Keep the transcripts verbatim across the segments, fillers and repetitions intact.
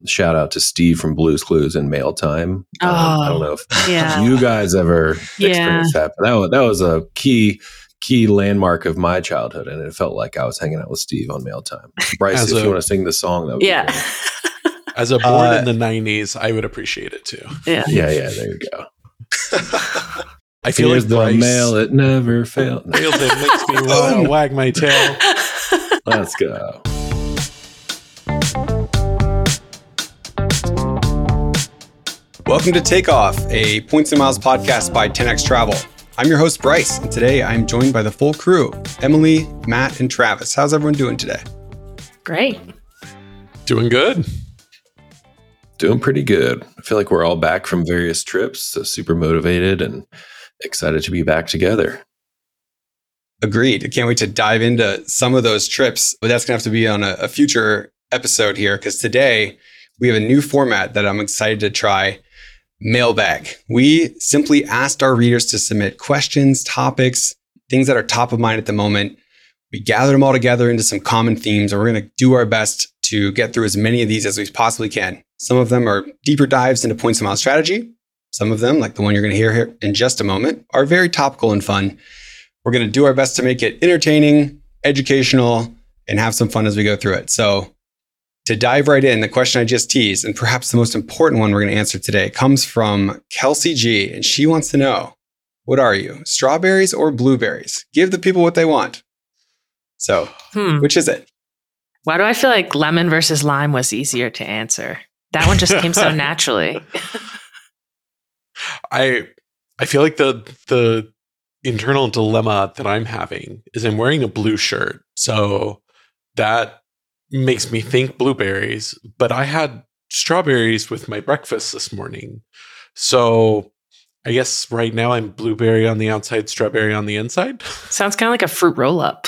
shout out to Steve from Blue's Clues and Mail Time. Oh, um, I don't know if yeah. you guys ever Yeah. experienced that, but that was, that was a key key landmark of my childhood, and it felt like I was hanging out with Steve on Mail Time. Bryce, As if a- you want to sing the song, that would Yeah. be great. As a born Uh, in the nineties, I would appreciate it too. Yeah. Yeah, yeah, there you go. I feel Here's like the Bryce mail, it never failed. feels it makes me want to wag my tail. Let's go. Welcome to Takeoff, a Points and Miles podcast by ten X Travel. I'm your host, Bryce, and today I'm joined by the full crew, Emily, Matt, and Travis. How's everyone doing today? Great. Doing good. Doing pretty good. I feel like we're all back from various trips, so super motivated and excited to be back together. Agreed. I can't wait to dive into some of those trips, but that's going to have to be on a, a future episode here because today we have a new format that I'm excited to try. Mailbag. We simply asked our readers to submit questions, topics, things that are top of mind at the moment. We gathered them all together into some common themes, and we're going to do our best to get through as many of these as we possibly can. Some of them are deeper dives into points and miles strategy. Some of them, like the one you're going to hear here in just a moment, are very topical and fun. We're going to do our best to make it entertaining, educational, and have some fun as we go through it. So to dive right in, the question I just teased, and perhaps the most important one we're going to answer today, comes from Kelsey G. And she wants to know, what are you, strawberries or blueberries? Give the people what they want. So, Hmm. which is it? Why do I feel like lemon versus lime was easier to answer? That one just came so naturally. I I feel like the the internal dilemma that I'm having is I'm wearing a blue shirt. So that makes me think blueberries, but I had strawberries with my breakfast this morning. So I guess right now I'm blueberry on the outside, strawberry on the inside. Sounds kind of like a fruit roll-up.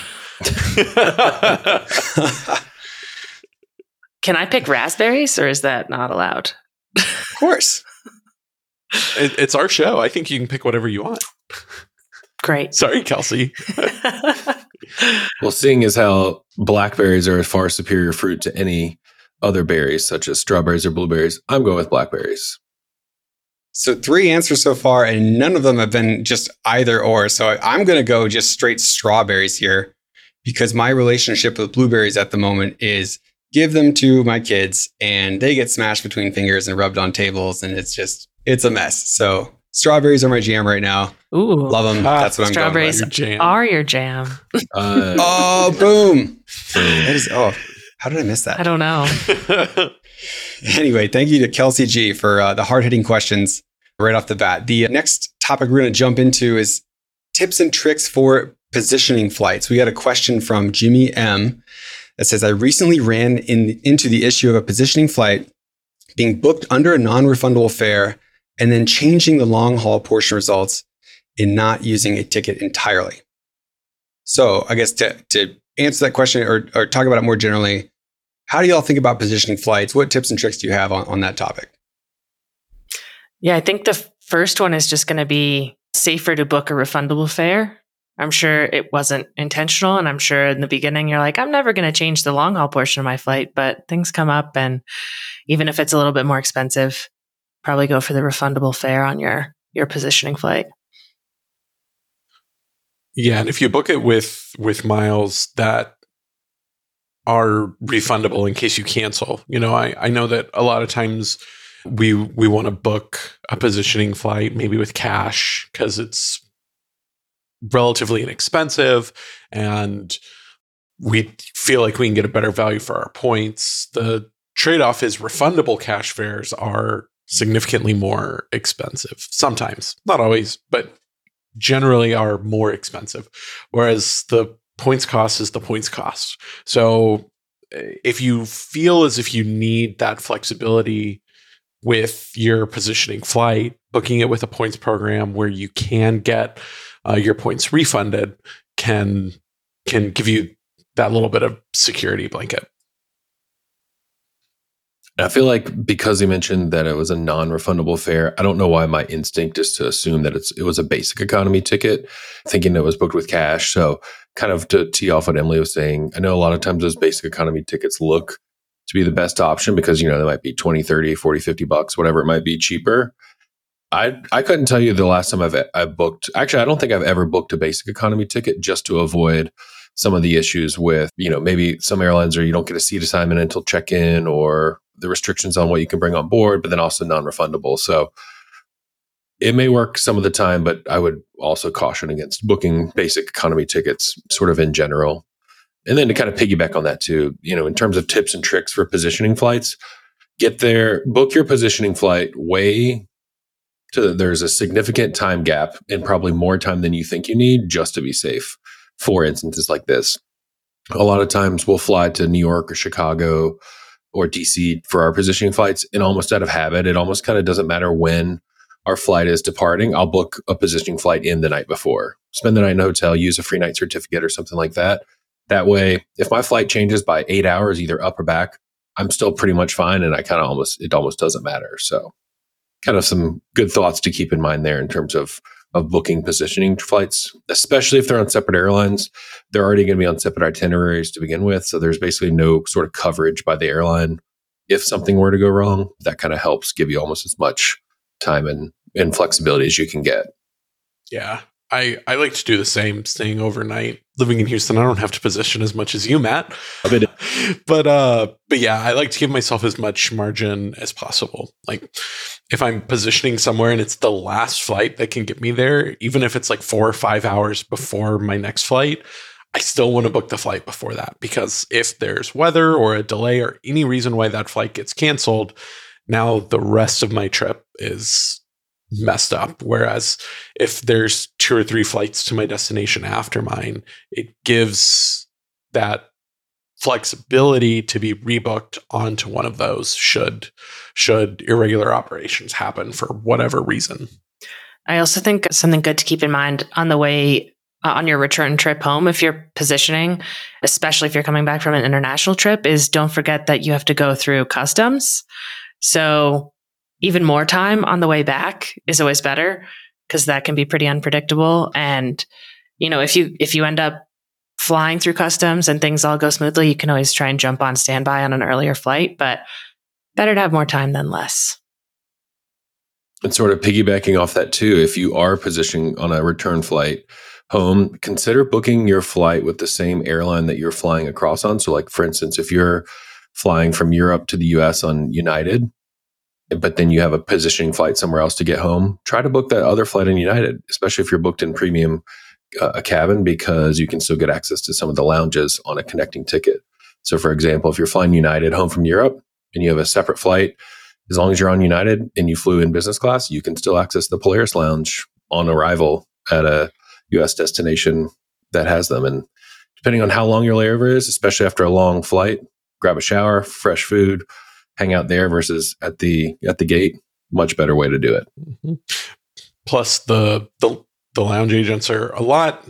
Can I pick raspberries, or is that not allowed? Of course. It, it's our show. I think you can pick whatever you want. Great. Sorry, Kelsey. Well, seeing as how blackberries are a far superior fruit to any other berries, such as strawberries or blueberries, I'm going with blackberries. So three answers so far, and none of them have been just either or. So I'm going to go just straight strawberries here because my relationship with blueberries at the moment is give them to my kids and they get smashed between fingers and rubbed on tables. And it's just, it's a mess. So strawberries are my jam right now. Ooh. Love them. Ah, That's what I'm going strawberries with. Your jam. are your jam. Uh, Oh, boom. That is, oh, how did I miss that? I don't know. Anyway, thank you to Kelsey G for uh, the hard-hitting questions right off the bat. The next topic we're going to jump into is tips and tricks for positioning flights. We got a question from Jimmy M that says, I recently ran in, into the issue of a positioning flight being booked under a non-refundable fare and then changing the long-haul portion results in not using a ticket entirely. So I guess to, to answer that question or, or talk about it more generally, how do y'all think about positioning flights? What tips and tricks do you have on, on that topic? Yeah, I think the first one is just going to be safer to book a refundable fare. I'm sure it wasn't intentional. And I'm sure in the beginning, you're like, I'm never going to change the long haul portion of my flight, but things come up. And even if it's a little bit more expensive, probably go for the refundable fare on your, your positioning flight. Yeah, and if you book it with with miles that are refundable in case you cancel, you know, I, I know that a lot of times we we want to book a positioning flight maybe with cash because it's relatively inexpensive and we feel like we can get a better value for our points. The trade-off is refundable cash fares are significantly more expensive. Sometimes, not always, but generally are more expensive. Whereas the points cost is the points cost. So if you feel as if you need that flexibility with your positioning flight, booking it with a points program where you can get uh, your points refunded can can give you that little bit of security blanket. I feel like because you mentioned that it was a non-refundable fare, I don't know why my instinct is to assume that it's it was a basic economy ticket, thinking it was booked with cash. So kind of to tee off what Emily was saying, I know a lot of times those basic economy tickets look to be the best option because, you know, they might be twenty, thirty, forty, fifty bucks, whatever it might be cheaper. I I couldn't tell you the last time I've I've booked. Actually, I don't think I've ever booked a basic economy ticket just to avoid some of the issues with, you know, maybe some airlines are you don't get a seat assignment until check-in or the restrictions on what you can bring on board, but then also non-refundable. So it may work some of the time, but I would also caution against booking basic economy tickets sort of in general. And then to kind of piggyback on that too, you know, in terms of tips and tricks for positioning flights, get there, book your positioning flight way to, there's a significant time gap and probably more time than you think you need just to be safe. For instances like this, a lot of times we'll fly to New York or Chicago or D C for our positioning flights, and almost out of habit, it almost kind of doesn't matter when our flight is departing. I'll book a positioning flight in the night before, spend the night in a hotel, use a free night certificate or something like that. That way, if my flight changes by eight hours, either up or back, I'm still pretty much fine, and I kind of almost it almost doesn't matter. So, kind of some good thoughts to keep in mind there in terms of of booking positioning flights, especially if they're on separate airlines. They're already going to be on separate itineraries to begin with. So there's basically no sort of coverage by the airline. If something were to go wrong, that kind of helps give you almost as much time and, and flexibility as you can get. Yeah. I, I like to do the same, staying overnight. Living in Houston, I don't have to position as much as you, Matt. but uh, but yeah, I like to give myself as much margin as possible. Like if I'm positioning somewhere and it's the last flight that can get me there, even if it's like four or five hours before my next flight, I still want to book the flight before that, because if there's weather or a delay or any reason why that flight gets canceled, now the rest of my trip is messed up. Whereas if there's two or three flights to my destination after mine, it gives that flexibility to be rebooked onto one of those should should irregular operations happen for whatever reason. I also think something good to keep in mind on the way uh, on your return trip home, if you're positioning, especially if you're coming back from an international trip, is don't forget that you have to go through customs. So even more time on the way back is always better, because that can be pretty unpredictable. And, you know, if you if you end up flying through customs and things all go smoothly, you can always try and jump on standby on an earlier flight, but better to have more time than less. And sort of piggybacking off that too, if you are positioning on a return flight home, consider booking your flight with the same airline that you're flying across on. So like, for instance, if you're flying from Europe to the U S on United, but then you have a positioning flight somewhere else to get home, try to book that other flight in United, especially if you're booked in premium uh, a cabin, because you can still get access to some of the lounges on a connecting ticket. So for example, if you're flying United home from Europe and you have a separate flight, as long as you're on United and you flew in business class, you can still access the Polaris Lounge on arrival at a U S destination that has them. And depending on how long your layover is, especially after a long flight, grab a shower, fresh food, hang out there versus at the at the gate. Much better way to do it. Mm-hmm. Plus, the, the the lounge agents are a lot.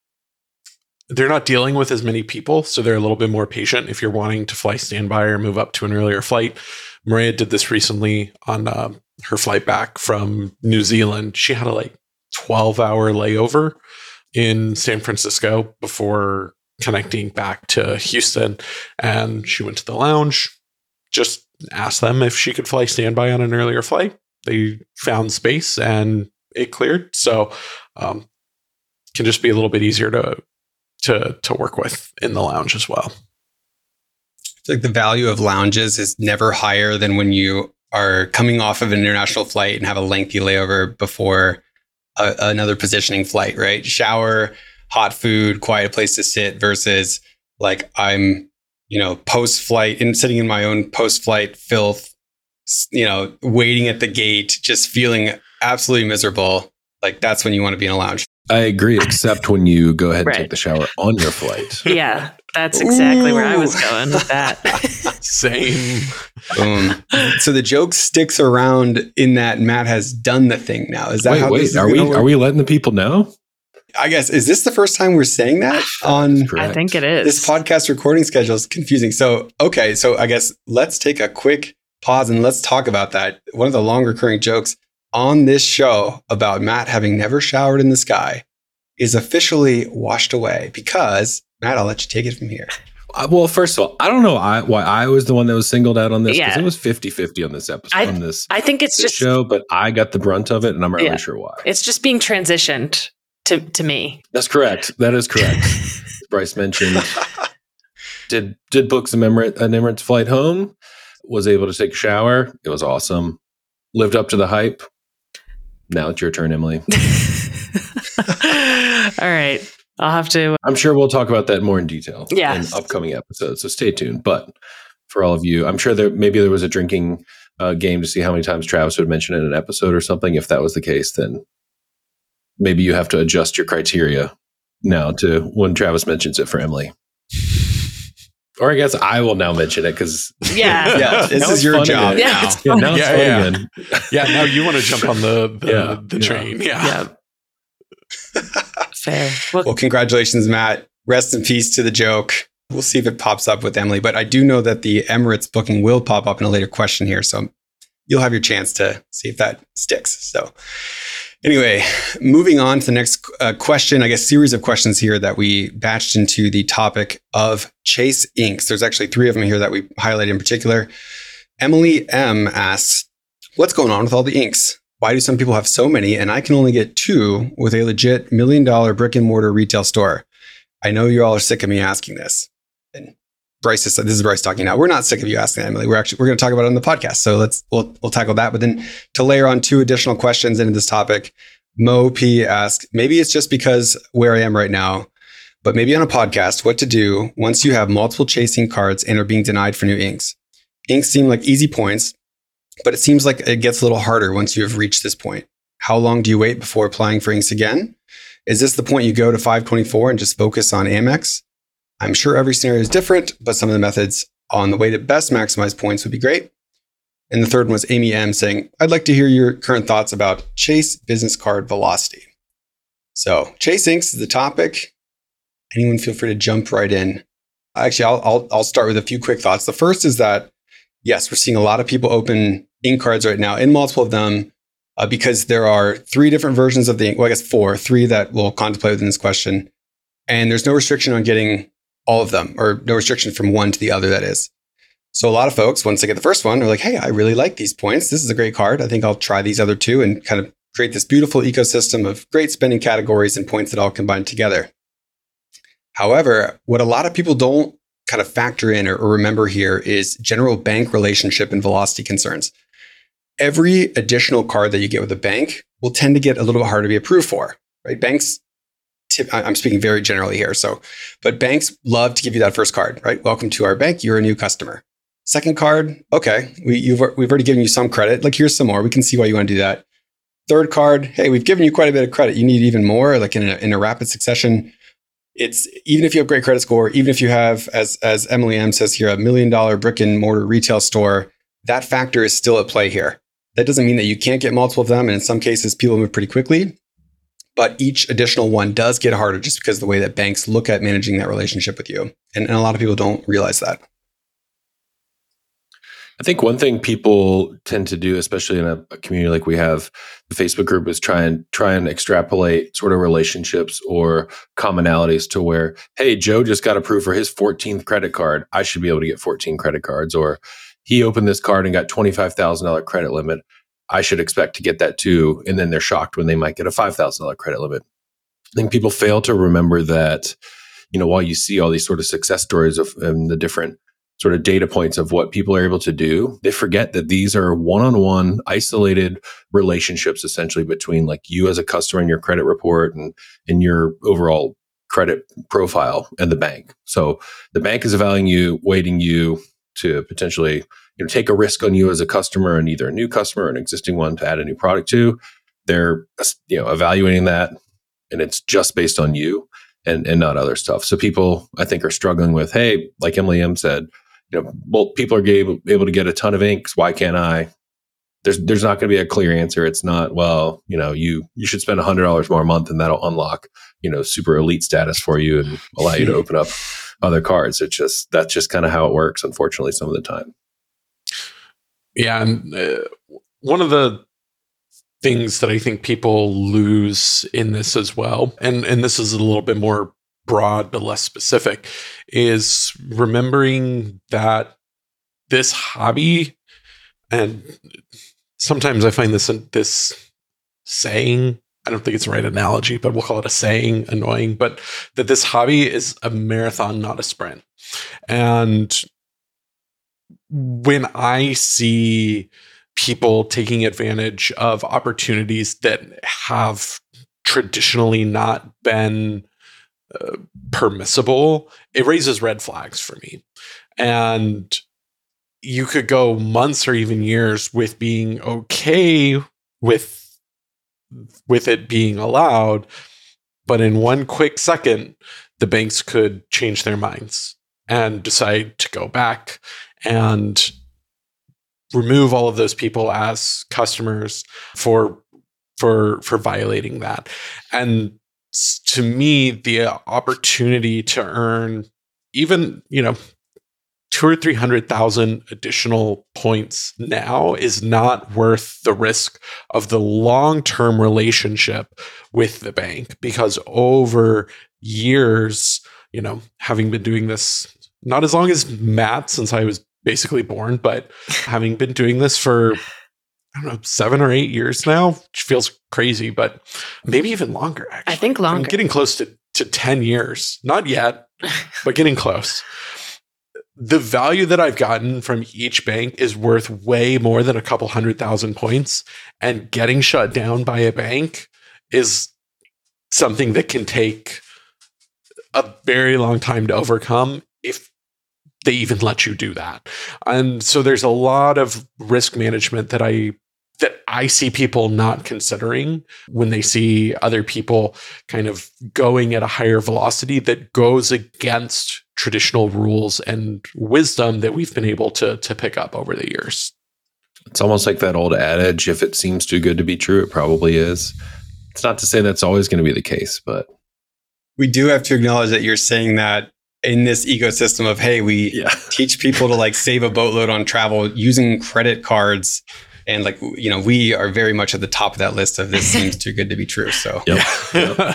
They're not dealing with as many people, so they're a little bit more patient if you're wanting to fly standby or move up to an earlier flight. Maria did this recently on uh, her flight back from New Zealand. She had a like twelve hour layover in San Francisco before connecting back to Houston, and she went to the lounge, just asked them if she could fly standby on an earlier flight. They found space and it cleared. So um, can just be a little bit easier to to to work with in the lounge as well. It's like the value of lounges is never higher than when you are coming off of an international flight and have a lengthy layover before a, another positioning flight, right? Shower, hot food, quiet place to sit versus like I'm, you know, post-flight and sitting in my own post-flight filth, you know, waiting at the gate, just feeling absolutely miserable. Like that's when you want to be in a lounge. I agree, except when you go ahead and Right. take the shower on your flight. Yeah, that's exactly Ooh. where I was going with that. Same. Boom. So the joke sticks around in that Matt has done the thing now. Is that Wait, how wait, this is are we gonna work? are we letting the people know? I guess, is this the first time we're saying that on Correct. I think it is. this podcast recording schedule? Is confusing. So, okay. So I guess let's take a quick pause and let's talk about that. One of the long recurring jokes on this show about Matt having never showered in the sky is officially washed away because, Matt, I'll let you take it from here. Uh, well, first of all, I don't know I, why I was the one that was singled out on this because Yeah. it was fifty-fifty on this episode, I, on this, I think it's this just show, but I got the brunt of it, and I'm not Yeah. really sure why. it's just being transitioned to to me. That's correct. That is correct. Bryce mentioned did did book some Emirates, an Emirates flight home. Was able to take a shower. It was awesome. Lived up to the hype. Now it's your turn, Emily. All right. I'll have to. I'm sure we'll talk about that more in detail Yeah. in upcoming episodes. So stay tuned. But for all of you, I'm sure there maybe there was a drinking uh, game to see how many times Travis would mention it in an episode or something. If that was the case, then maybe you have to adjust your criteria now to when Travis mentions it for Emily. Or I guess I will now mention it because Yeah. Yeah, this Now is it's your fun job again. Yeah, now. it's yeah, now it's Yeah, fun yeah. again. Yeah, now you want to jump on the the, Yeah, the yeah. train. Yeah. Yeah. Fair. Well, Well, congratulations, Matt. Rest in peace to the joke. We'll see if it pops up with Emily. But I do know that the Emirates booking will pop up in a later question here. So you'll have your chance to see if that sticks. So anyway, moving on to the next uh, question, I guess series of questions here that we batched into the topic of Chase inks. There's actually three of them here that we highlighted in particular. Emily M asks, what's going on with all the inks? Why do some people have so many and I can only get two with a legit million dollar brick and mortar retail store? I know you all are sick of me asking this. And Bryce is, this is Bryce talking now. We're not sick of you asking, Emily. We're actually, we're going to talk about it on the podcast. So let's, we'll, we'll tackle that. But then to layer on two additional questions into this topic, Mo P asks, maybe it's just because where I am right now, but maybe on a podcast, what to do once you have multiple chasing cards and are being denied for new inks. Inks seem like easy points, but it seems like it gets a little harder once you have reached this point. How long do you wait before applying for inks again? Is this the point you go to five twenty-four and just focus on Amex? I'm sure every scenario is different, but some of the methods on the way to best maximize points would be great. And the third one was Amy M saying, I'd like to hear your current thoughts about Chase business card velocity. So Chase inks is the topic. Anyone feel free to jump right in. Actually, I'll, I'll, I'll start with a few quick thoughts. The first is that, yes, we're seeing a lot of people open ink cards right now, in multiple of them, uh, because there are three different versions of the ink. Well, I guess four, three that we'll contemplate within this question. And there's no restriction on getting all of them, or no restriction from one to the other, that is. So a lot of folks, once they get the first one, are like, hey, I really like these points. This is a great card. I think I'll try these other two and kind of create this beautiful ecosystem of great spending categories and points that all combine together. However, what a lot of people don't kind of factor in or, or remember here is general bank relationship and velocity concerns. Every additional card that you get with a bank will tend to get a little bit harder to be approved for, right? Banks, tip, I'm speaking very generally here. So, but banks love to give you that first card, right? Welcome to our bank. You're a new customer. Second card, okay, we, you've, we've already given you some credit. Like, here's some more. We can see why you want to do that. Third card, hey, we've given you quite a bit of credit. You need even more, like in a, in a rapid succession. It's even if you have great credit score, even if you have, as as Emily M says here, a million dollar brick and mortar retail store, that factor is still at play here. That doesn't mean that you can't get multiple of them. And in some cases, people move pretty quickly. But each additional one does get harder just because of the way that banks look at managing that relationship with you. And, and a lot of people don't realize that. I think one thing people tend to do, especially in a, a community like we have, the Facebook group, is try and try and extrapolate sort of relationships or commonalities to where, hey, Joe just got approved for his fourteenth credit card. I should be able to get fourteen credit cards. Or he opened this card and got twenty-five thousand dollars credit limit. I should expect to get that too. And then they're shocked when they might get a five thousand dollars credit limit. I think people fail to remember that, you know, while you see all these sort of success stories of um, the different sort of data points of what people are able to do, they forget that these are one-on-one isolated relationships essentially between like you as a customer and your credit report and, and your overall credit profile and the bank. So the bank is evaluating you, weighting you to potentially, you know, take a risk on you as a customer and either a new customer or an existing one to add a new product to. They're, you know, evaluating that, and it's just based on you and, and not other stuff. So people, I think, are struggling with, hey, like Emily M said, you know, well, people are able, able to get a ton of inks. Why can't I? There's there's not going to be a clear answer. It's not, well, you know, you you should spend one hundred dollars more a month and that'll unlock, you know, super elite status for you and allow you to open up other cards. It's just, that's just kind of how it works, unfortunately, some of the time. Yeah. And uh, one of the things that I think people lose in this as well, and, and this is a little bit more broad but less specific, is remembering that this hobby, and sometimes I find this this saying, I don't think it's the right analogy, but we'll call it a saying, annoying, but that this hobby is a marathon, not a sprint. And when I see people taking advantage of opportunities that have traditionally not been uh, permissible, it raises red flags for me. And you could go months or even years with being okay with with it being allowed, but in one quick second, the banks could change their minds and decide to go back and remove all of those people as customers for for for violating that. And to me, the opportunity to earn even, you know, two or three hundred thousand additional points now is not worth the risk of the long-term relationship with the bank, because over years, you know, having been doing this not as long as Matt, since I was basically born, but having been doing this for, I don't know, seven or eight years now, which feels crazy, but maybe even longer, actually. I think longer. I'm getting close to, to ten years. Not yet, but getting close. The value that I've gotten from each bank is worth way more than a couple hundred thousand points. And getting shut down by a bank is something that can take a very long time to overcome if they even let you do that. And so there's a lot of risk management that I that I see people not considering when they see other people kind of going at a higher velocity that goes against traditional rules and wisdom that we've been able to to pick up over the years. It's almost like that old adage, if it seems too good to be true, it probably is. It's not to say that's always going to be the case, but we do have to acknowledge that you're saying that in this ecosystem of, hey, we yeah. teach people to like save a boatload on travel using credit cards. And like, you know, we are very much at the top of that list of this seems too good to be true. So, yep. Yep.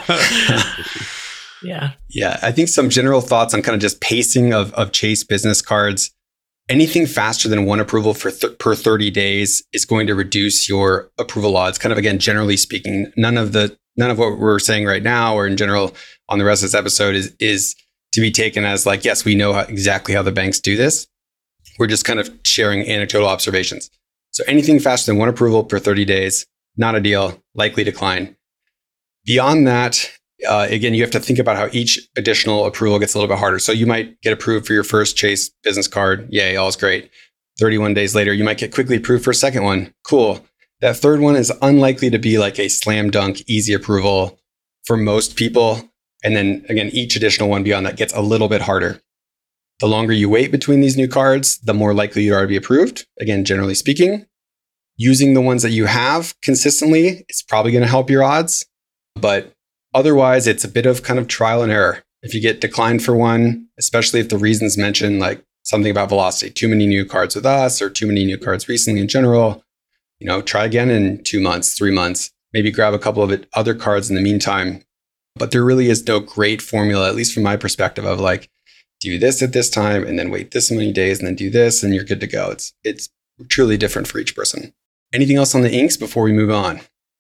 yeah. Yeah. I think some general thoughts on kind of just pacing of, of Chase business cards. Anything faster than one approval for th- per thirty days is going to reduce your approval odds. Kind of, again, generally speaking, none of the none of what we're saying right now or in general on the rest of this episode is is to be taken as like, yes, we know how, exactly how the banks do this. We're just kind of sharing anecdotal observations. So anything faster than one approval per thirty days, not a deal, likely decline. Beyond that, uh, again, you have to think about how each additional approval gets a little bit harder. So you might get approved for your first Chase business card. Yay, all's great. thirty-one days later, you might get quickly approved for a second one. Cool. That third one is unlikely to be like a slam dunk, easy approval for most people. And then again, each additional one beyond that gets a little bit harder. The longer you wait between these new cards, the more likely you are to be approved. Again, generally speaking, using the ones that you have consistently is probably going to help your odds. But otherwise, it's a bit of kind of trial and error. If you get declined for one, especially if the reasons mentioned, like something about velocity, too many new cards with us or too many new cards recently in general, you know, try again in two months, three months, maybe grab a couple of other cards in the meantime. But there really is no great formula, at least from my perspective, of like, do this at this time and then wait this many days and then do this and you're good to go. It's it's truly different for each person. Anything else on the inks before we move on?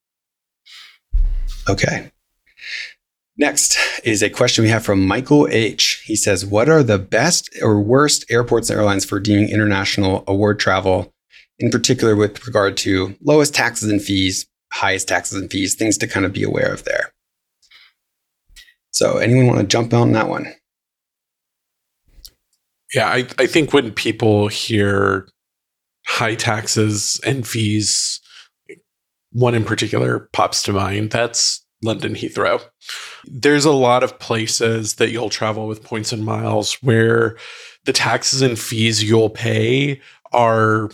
Okay. Next is a question we have from Michael H. He says, what are the best or worst airports and airlines for deeming international award travel, in particular with regard to lowest taxes and fees, highest taxes and fees, things to kind of be aware of there? So anyone want to jump on that one? Yeah, I, I think when people hear high taxes and fees, one in particular pops to mind. That's London Heathrow. There's a lot of places that you'll travel with points and miles where the taxes and fees you'll pay are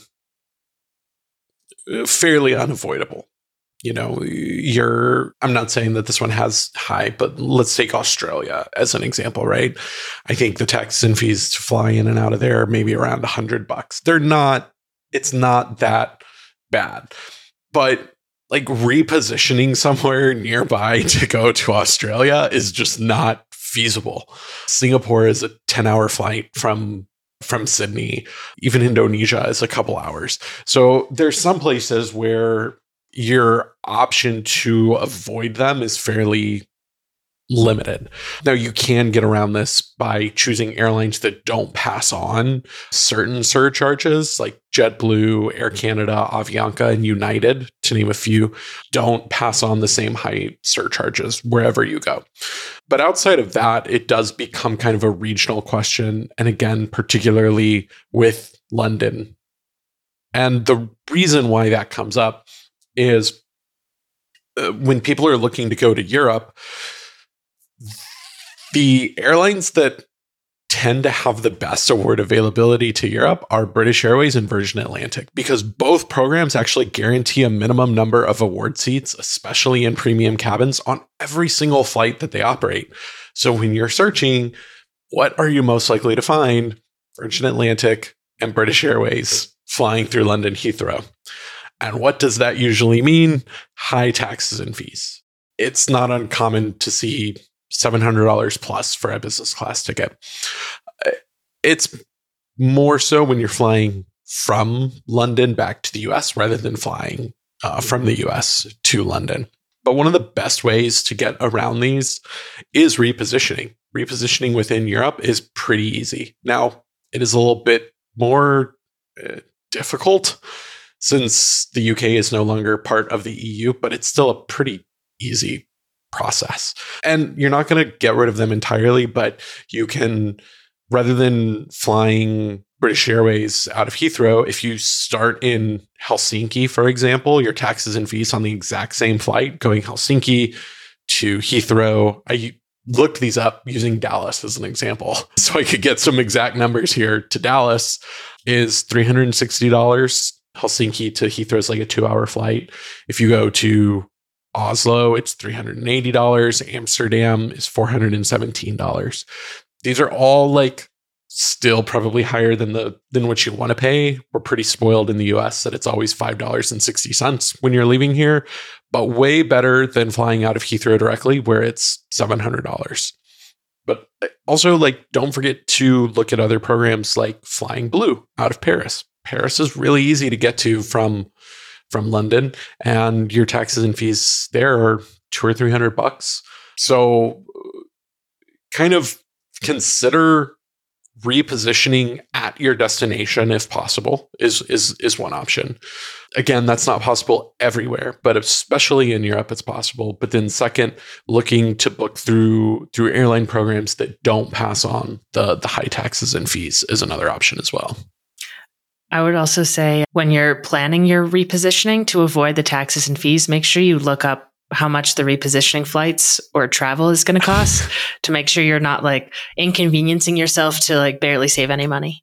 fairly unavoidable. You know, you're, I'm not saying that this one has high, but let's take Australia as an example, right? I think the taxes and fees to fly in and out of there are maybe around a hundred bucks. They're not, it's not that bad, but like repositioning somewhere nearby to go to Australia is just not feasible. Singapore is a ten-hour flight from from Sydney. Even Indonesia is a couple hours. So there's some places where your option to avoid them is fairly limited. Now, you can get around this by choosing airlines that don't pass on certain surcharges, like JetBlue, Air Canada, Avianca, and United, to name a few, don't pass on the same high surcharges wherever you go. But outside of that, it does become kind of a regional question. And again, particularly with London. And the reason why that comes up is uh, when people are looking to go to Europe, the airlines that tend to have the best award availability to Europe are British Airways and Virgin Atlantic, because both programs actually guarantee a minimum number of award seats, especially in premium cabins, on every single flight that they operate. So when you're searching, what are you most likely to find? Virgin Atlantic and British Airways flying through London Heathrow. And what does that usually mean? High taxes and fees. It's not uncommon to see seven hundred dollars plus for a business class ticket. It's more so when you're flying from London back to the U S rather than flying uh, from the U S to London. But one of the best ways to get around these is repositioning. Repositioning within Europe is pretty easy. Now, it is a little bit more uh, difficult since the U K is no longer part of the E U, but it's still a pretty easy process. And you're not going to get rid of them entirely, but you can, rather than flying British Airways out of Heathrow, if you start in Helsinki, for example, your taxes and fees on the exact same flight going Helsinki to Heathrow. I looked these up using Dallas as an example, so I could get some exact numbers here. To Dallas is three hundred sixty dollars. Helsinki to Heathrow is like a two-hour flight. If you go to Oslo, it's three hundred eighty dollars. Amsterdam is four hundred seventeen dollars. These are all like still probably higher than the than what you want to pay. We're pretty spoiled in the U S that it's always five dollars and sixty cents when you're leaving here, but way better than flying out of Heathrow directly where it's seven hundred dollars. But also, like, don't forget to look at other programs like Flying Blue out of Paris. Paris is really easy to get to from from London, and your taxes and fees there are two or three hundred bucks. So kind of consider repositioning at your destination if possible is, is, is one option. Again, that's not possible everywhere, but especially in Europe, it's possible. But then second, looking to book through, through airline programs that don't pass on the, the high taxes and fees is another option as well. I would also say when you're planning your repositioning to avoid the taxes and fees, make sure you look up how much the repositioning flights or travel is going to cost to make sure you're not like inconveniencing yourself to like barely save any money.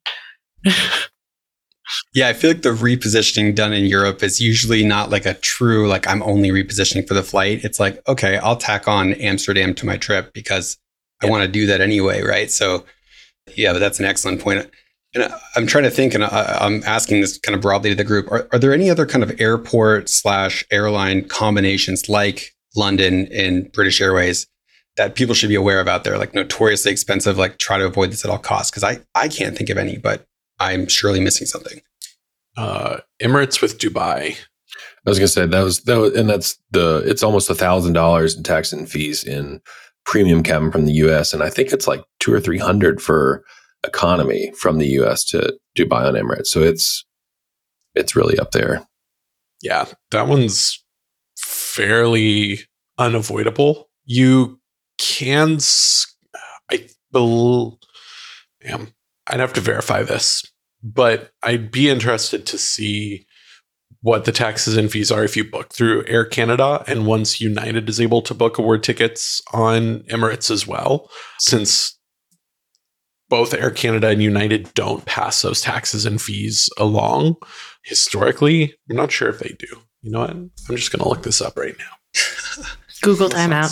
Yeah, I feel like the repositioning done in Europe is usually not like a true, like I'm only repositioning for the flight. It's like, okay, I'll tack on Amsterdam to my trip because I yeah. want to do that anyway, right? So yeah, but that's an excellent point. And I'm trying to think, and I'm asking this kind of broadly to the group, are, are there any other kind of airport slash airline combinations like London and British Airways that people should be aware of out there, like notoriously expensive, like try to avoid this at all costs? Because I, I can't think of any, but I'm surely missing something. Uh, Emirates with Dubai. I was going to say that was, that was, and that's the, it's almost a thousand dollars in tax and fees in premium cabin from the U S. And I think it's like two or three hundred for economy from the U S to Dubai on Emirates. So it's it's really up there. Yeah, that one's fairly unavoidable. You can, I believe, damn, I'd have to verify this, but I'd be interested to see what the taxes and fees are if you book through Air Canada, and once United is able to book award tickets on Emirates as well, since both Air Canada and United don't pass those taxes and fees along historically. I'm not sure if they do. You know what? I'm just going to look this up right now. Google timeout.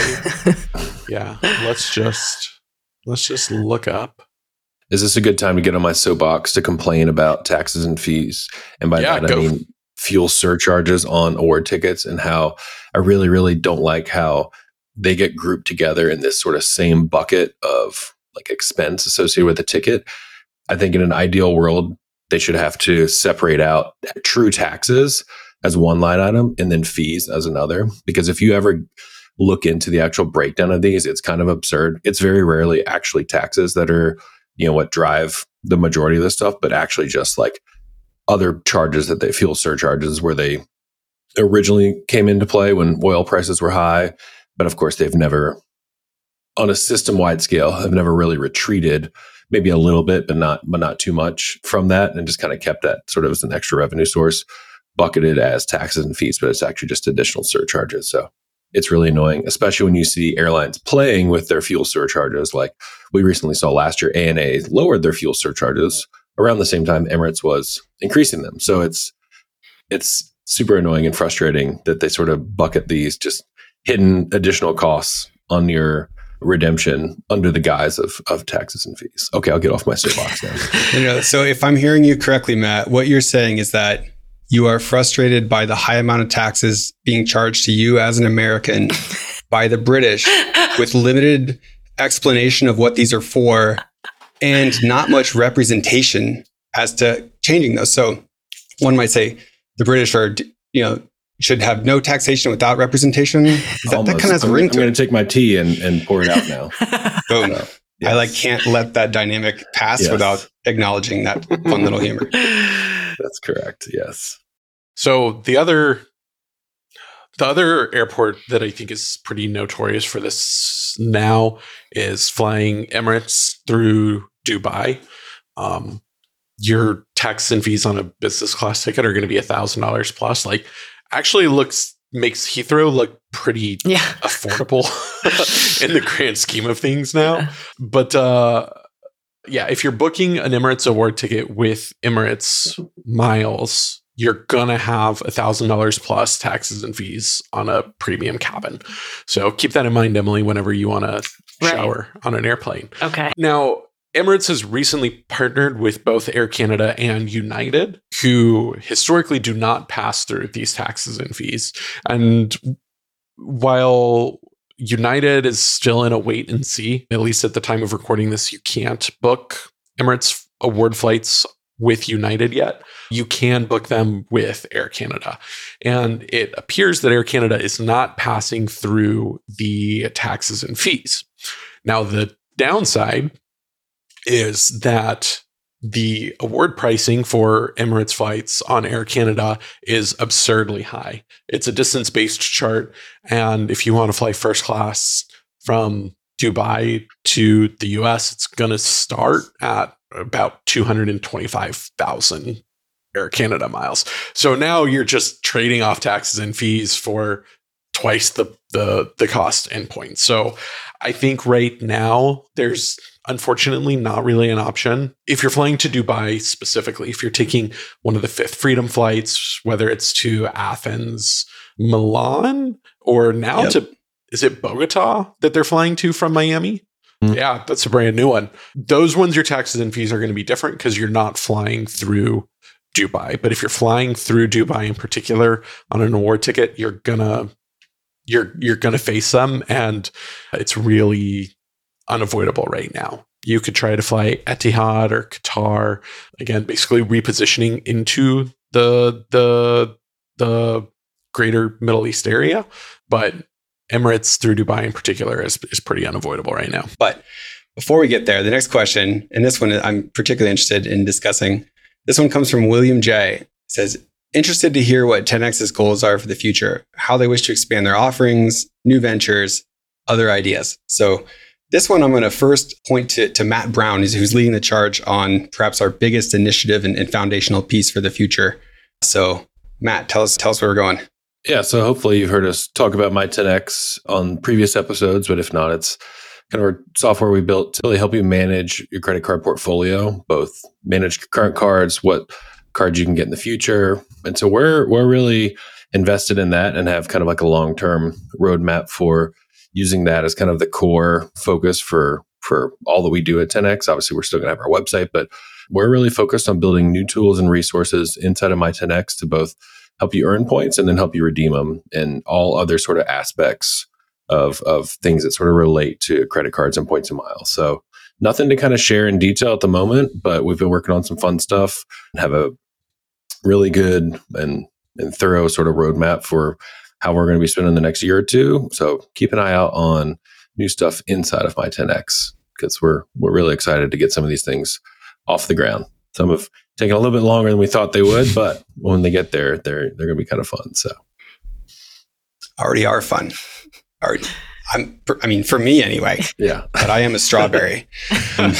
Yeah, let's just let's just look up. Is this a good time to get on my soapbox to complain about taxes and fees? And by yeah, that, I mean fuel surcharges on award tickets, and how I really, really don't like how they get grouped together in this sort of same bucket of like expense associated with the ticket. I think in an ideal world, they should have to separate out true taxes as one line item and then fees as another. Because if you ever look into the actual breakdown of these, it's kind of absurd. It's very rarely actually taxes that are, you know, what drive the majority of this stuff, but actually just like other charges that they fuel surcharges where they originally came into play when oil prices were high. But of course, they've never, on a system-wide scale, have never really retreated, maybe a little bit, but not but not too much from that, and just kind of kept that sort of as an extra revenue source, bucketed as taxes and fees, but it's actually just additional surcharges. So it's really annoying, especially when you see airlines playing with their fuel surcharges. Like we recently saw last year, A N A lowered their fuel surcharges around the same time Emirates was increasing them. So it's it's super annoying and frustrating that they sort of bucket these just hidden additional costs on your redemption under the guise of, of taxes and fees. Okay, I'll get off my soapbox now. You know, so if I'm hearing you correctly, Matt, what you're saying is that you are frustrated by the high amount of taxes being charged to you as an American by the British with limited explanation of what these are for and not much representation as to changing those. So one might say the British are, you know, should have no taxation without representation. That, that kind of has a ring I'm, to I'm it. going to take my tea and, and pour it out now. Boom. So, yes. I like can't let that dynamic pass Yes. without acknowledging that fun little humor. That's correct. Yes. So the other the other airport that I think is pretty notorious for this now is flying Emirates through Dubai. Um, your tax and fees on a business class ticket are going to be a thousand dollars plus. Like, actually looks makes Heathrow look pretty Yeah. affordable in the grand scheme of things now. But uh, yeah, if you're booking an Emirates award ticket with Emirates miles, you're gonna have a thousand dollars plus taxes and fees on a premium cabin. So keep that in mind, Emily, whenever you want to Right. shower on an airplane. Okay. Now, Emirates has recently partnered with both Air Canada and United, who historically do not pass through these taxes and fees. And while United is still in a wait and see, at least at the time of recording this, you can't book Emirates award flights with United yet. You can book them with Air Canada. And it appears that Air Canada is not passing through the taxes and fees. Now, the downside is that the award pricing for Emirates flights on Air Canada is absurdly high. It's a distance-based chart, and if you want to fly first class from Dubai to the U S, it's going to start at about two hundred twenty-five thousand Air Canada miles. So now you're just trading off taxes and fees for twice the the the cost endpoint. So I think right now there's unfortunately not really an option. If you're flying to Dubai specifically, if you're taking one of the Fifth Freedom flights, whether it's to Athens, Milan, or now Yep. to, is it Bogota that they're flying to from Miami? Mm. Yeah, that's a brand new one. Those ones, your taxes and fees are going to be different because you're not flying through Dubai. But if you're flying through Dubai in particular on an award ticket, you're gonna you're you're gonna face them, and it's really unavoidable right now. You could try to fly Etihad or Qatar, again, basically repositioning into the the the greater Middle East area, but Emirates through Dubai in particular is, is pretty unavoidable right now. But before we get there, the next question, and this one I'm particularly interested in discussing. This one comes from William J. It says, interested to hear what ten X's goals are for the future, how they wish to expand their offerings, new ventures, other ideas. So this one I'm going to first point to, to Matt Brown, who's leading the charge on perhaps our biggest initiative and, and foundational piece for the future. So Matt, tell us, tell us where we're going. Yeah, so hopefully you've heard us talk about My ten X on previous episodes, but if not, it's kind of our software we built to really help you manage your credit card portfolio, both manage current cards, what cards you can get in the future. And so we're we're really invested in that and have kind of like a long-term roadmap for using that as kind of the core focus for, for all that we do at ten X. Obviously, we're still going to have our website, but we're really focused on building new tools and resources inside of My ten X to both help you earn points and then help you redeem them, and all other sort of aspects of of things that sort of relate to credit cards and points and miles. So nothing to kind of share in detail at the moment, but we've been working on some fun stuff and have a really good and, and thorough sort of roadmap for how we're going to be spending the next year or two. So keep an eye out on new stuff inside of My ten X, because we're we're really excited to get some of these things off the ground. Some have taken a little bit longer than we thought they would, but when they get there, they're they're going to be kind of fun. So already are fun. Already, I'm. I mean, for me anyway. Yeah. But I am a strawberry. um,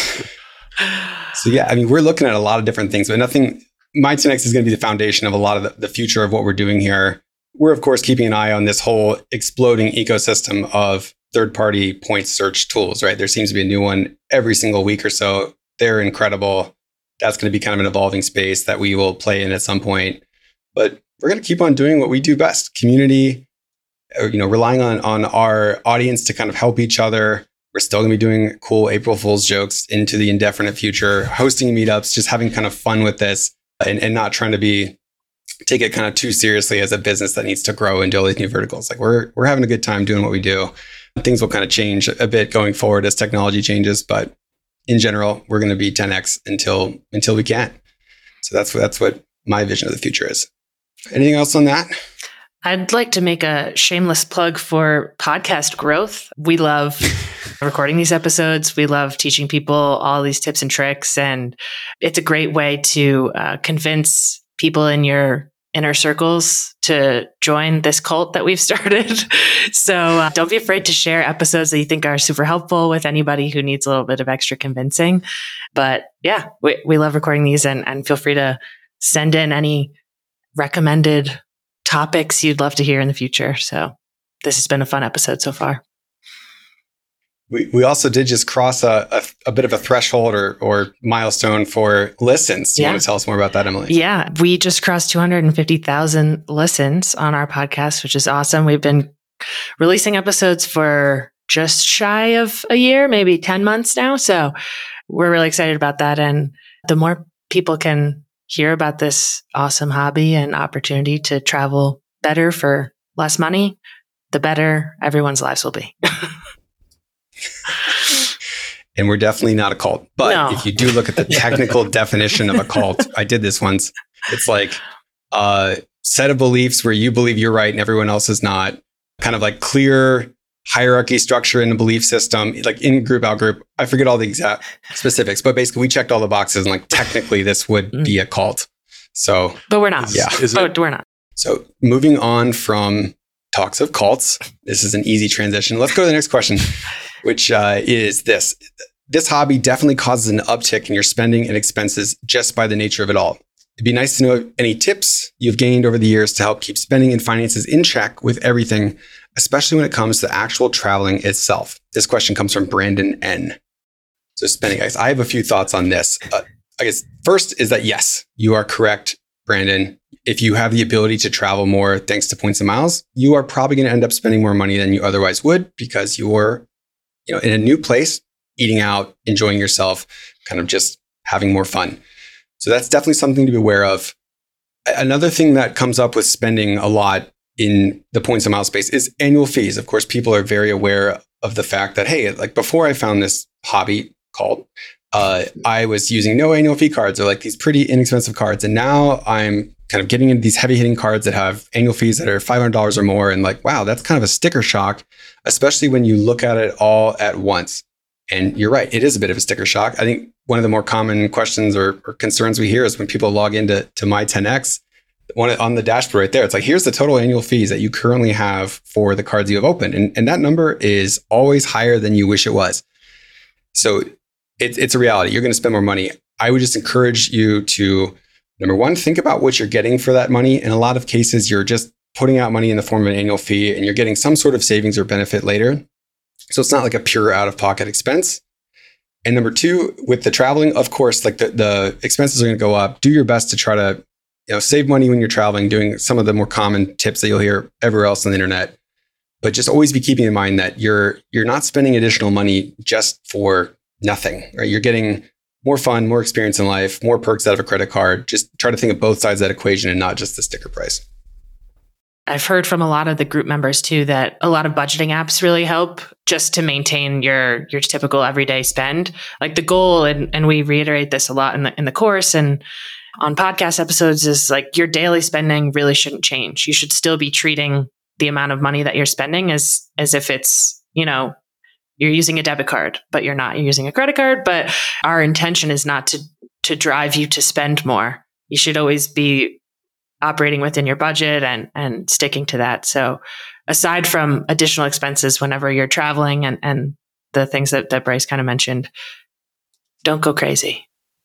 so yeah, I mean, we're looking at a lot of different things, but nothing. My ten X is going to be the foundation of a lot of the, the future of what we're doing here. We're of course keeping an eye on this whole exploding ecosystem of third-party point search tools. Right, there seems to be a new one every single week or so. They're incredible. That's going to be kind of an evolving space that we will play in at some point. But we're going to keep on doing what we do best: community. You know, relying on on our audience to kind of help each other. We're still going to be doing cool April Fool's jokes into the indefinite future, hosting meetups, just having kind of fun with this, and, and not trying to be take it kind of too seriously as a business that needs to grow and do all these new verticals. Like we're we're having a good time doing what we do. Things will kind of change a bit going forward as technology changes, but in general, we're going to be ten X until until we can. So that's that's what my vision of the future is. Anything else on that? I'd like to make a shameless plug for podcast growth. We love recording these episodes. We love teaching people all these tips and tricks. And it's a great way to uh, convince people in your inner circles to join this cult that we've started. So uh, don't be afraid to share episodes that you think are super helpful with anybody who needs a little bit of extra convincing. But yeah, we, we love recording these, and, and feel free to send in any recommended topics you'd love to hear in the future. So this has been a fun episode so far. We we also did just cross a, a, a bit of a threshold or or milestone for listens. Do you Yeah. want to tell us more about that, Emily? Yeah, we just crossed two hundred fifty thousand listens on our podcast, which is awesome. We've been releasing episodes for just shy of a year, maybe ten months now. So we're really excited about that. And the more people can hear about this awesome hobby and opportunity to travel better for less money, the better everyone's lives will be. And we're definitely not a cult. But No. if you do look at the technical definition of a cult, I did this once. It's like a set of beliefs where you believe you're right and everyone else is not. Kind of like clear hierarchy structure in the belief system, like in group, out group. I forget all the exact specifics, but basically we checked all the boxes and like technically this would be a cult. So, But we're not. Yeah. Is But it, we're not. so moving on from talks of cults, this is an easy transition. Let's go to the next question, which uh, is this. This hobby definitely causes an uptick in your spending and expenses just by the nature of it all. It'd be nice to know any tips you've gained over the years to help keep spending and finances in check with everything, especially when it comes to actual traveling itself. This question comes from Brandon N. So spending, guys, I have a few thoughts on this. Uh, I guess first is that yes, you are correct, Brandon. If you have the ability to travel more thanks to points and miles, you are probably going to end up spending more money than you otherwise would because you're, you know, in a new place, eating out, enjoying yourself, kind of just having more fun. So that's definitely something to be aware of. Another thing that comes up with spending a lot in the points and miles space is annual fees. Of course, people are very aware of the fact that, hey, like before I found this hobby called, uh, I was using no annual fee cards or like these pretty inexpensive cards. And now I'm kind of getting into these heavy hitting cards that have annual fees that are five hundred dollars or more. And like, wow, that's kind of a sticker shock, especially when you look at it all at once. And you're right, it is a bit of a sticker shock. I think one of the more common questions or, or concerns we hear is when people log into to My ten X, one on the dashboard right there, it's like, here's the total annual fees that you currently have for the cards you have opened. And, and that number is always higher than you wish it was. So it, it's a reality. You're going to spend more money. I would just encourage you to, number one, think about what you're getting for that money. In a lot of cases, you're just putting out money in the form of an annual fee and you're getting some sort of savings or benefit later. So it's not like a pure out-of-pocket expense. And number two, with the traveling, of course, like the, the expenses are going to go up. Do your best to try to, you know, save money when you're traveling, doing some of the more common tips that you'll hear everywhere else on the internet. But just always be keeping in mind that you're you're not spending additional money just for nothing, right? You're getting more fun, more experience in life, more perks out of a credit card. Just try to think of both sides of that equation and not just the sticker price. I've heard from a lot of the group members too that a lot of budgeting apps really help just to maintain your your typical everyday spend. Like the goal, and, and we reiterate this a lot in the in the course and on podcast episodes, is like your daily spending really shouldn't change. You should still be treating the amount of money that you're spending as as if it's, you know, you're using a debit card, but you're not. You're using a credit card. But our intention is not to to drive you to spend more. You should always be operating within your budget and, and sticking to that. So aside from additional expenses whenever you're traveling and, and the things that, that Bryce kind of mentioned, don't go crazy.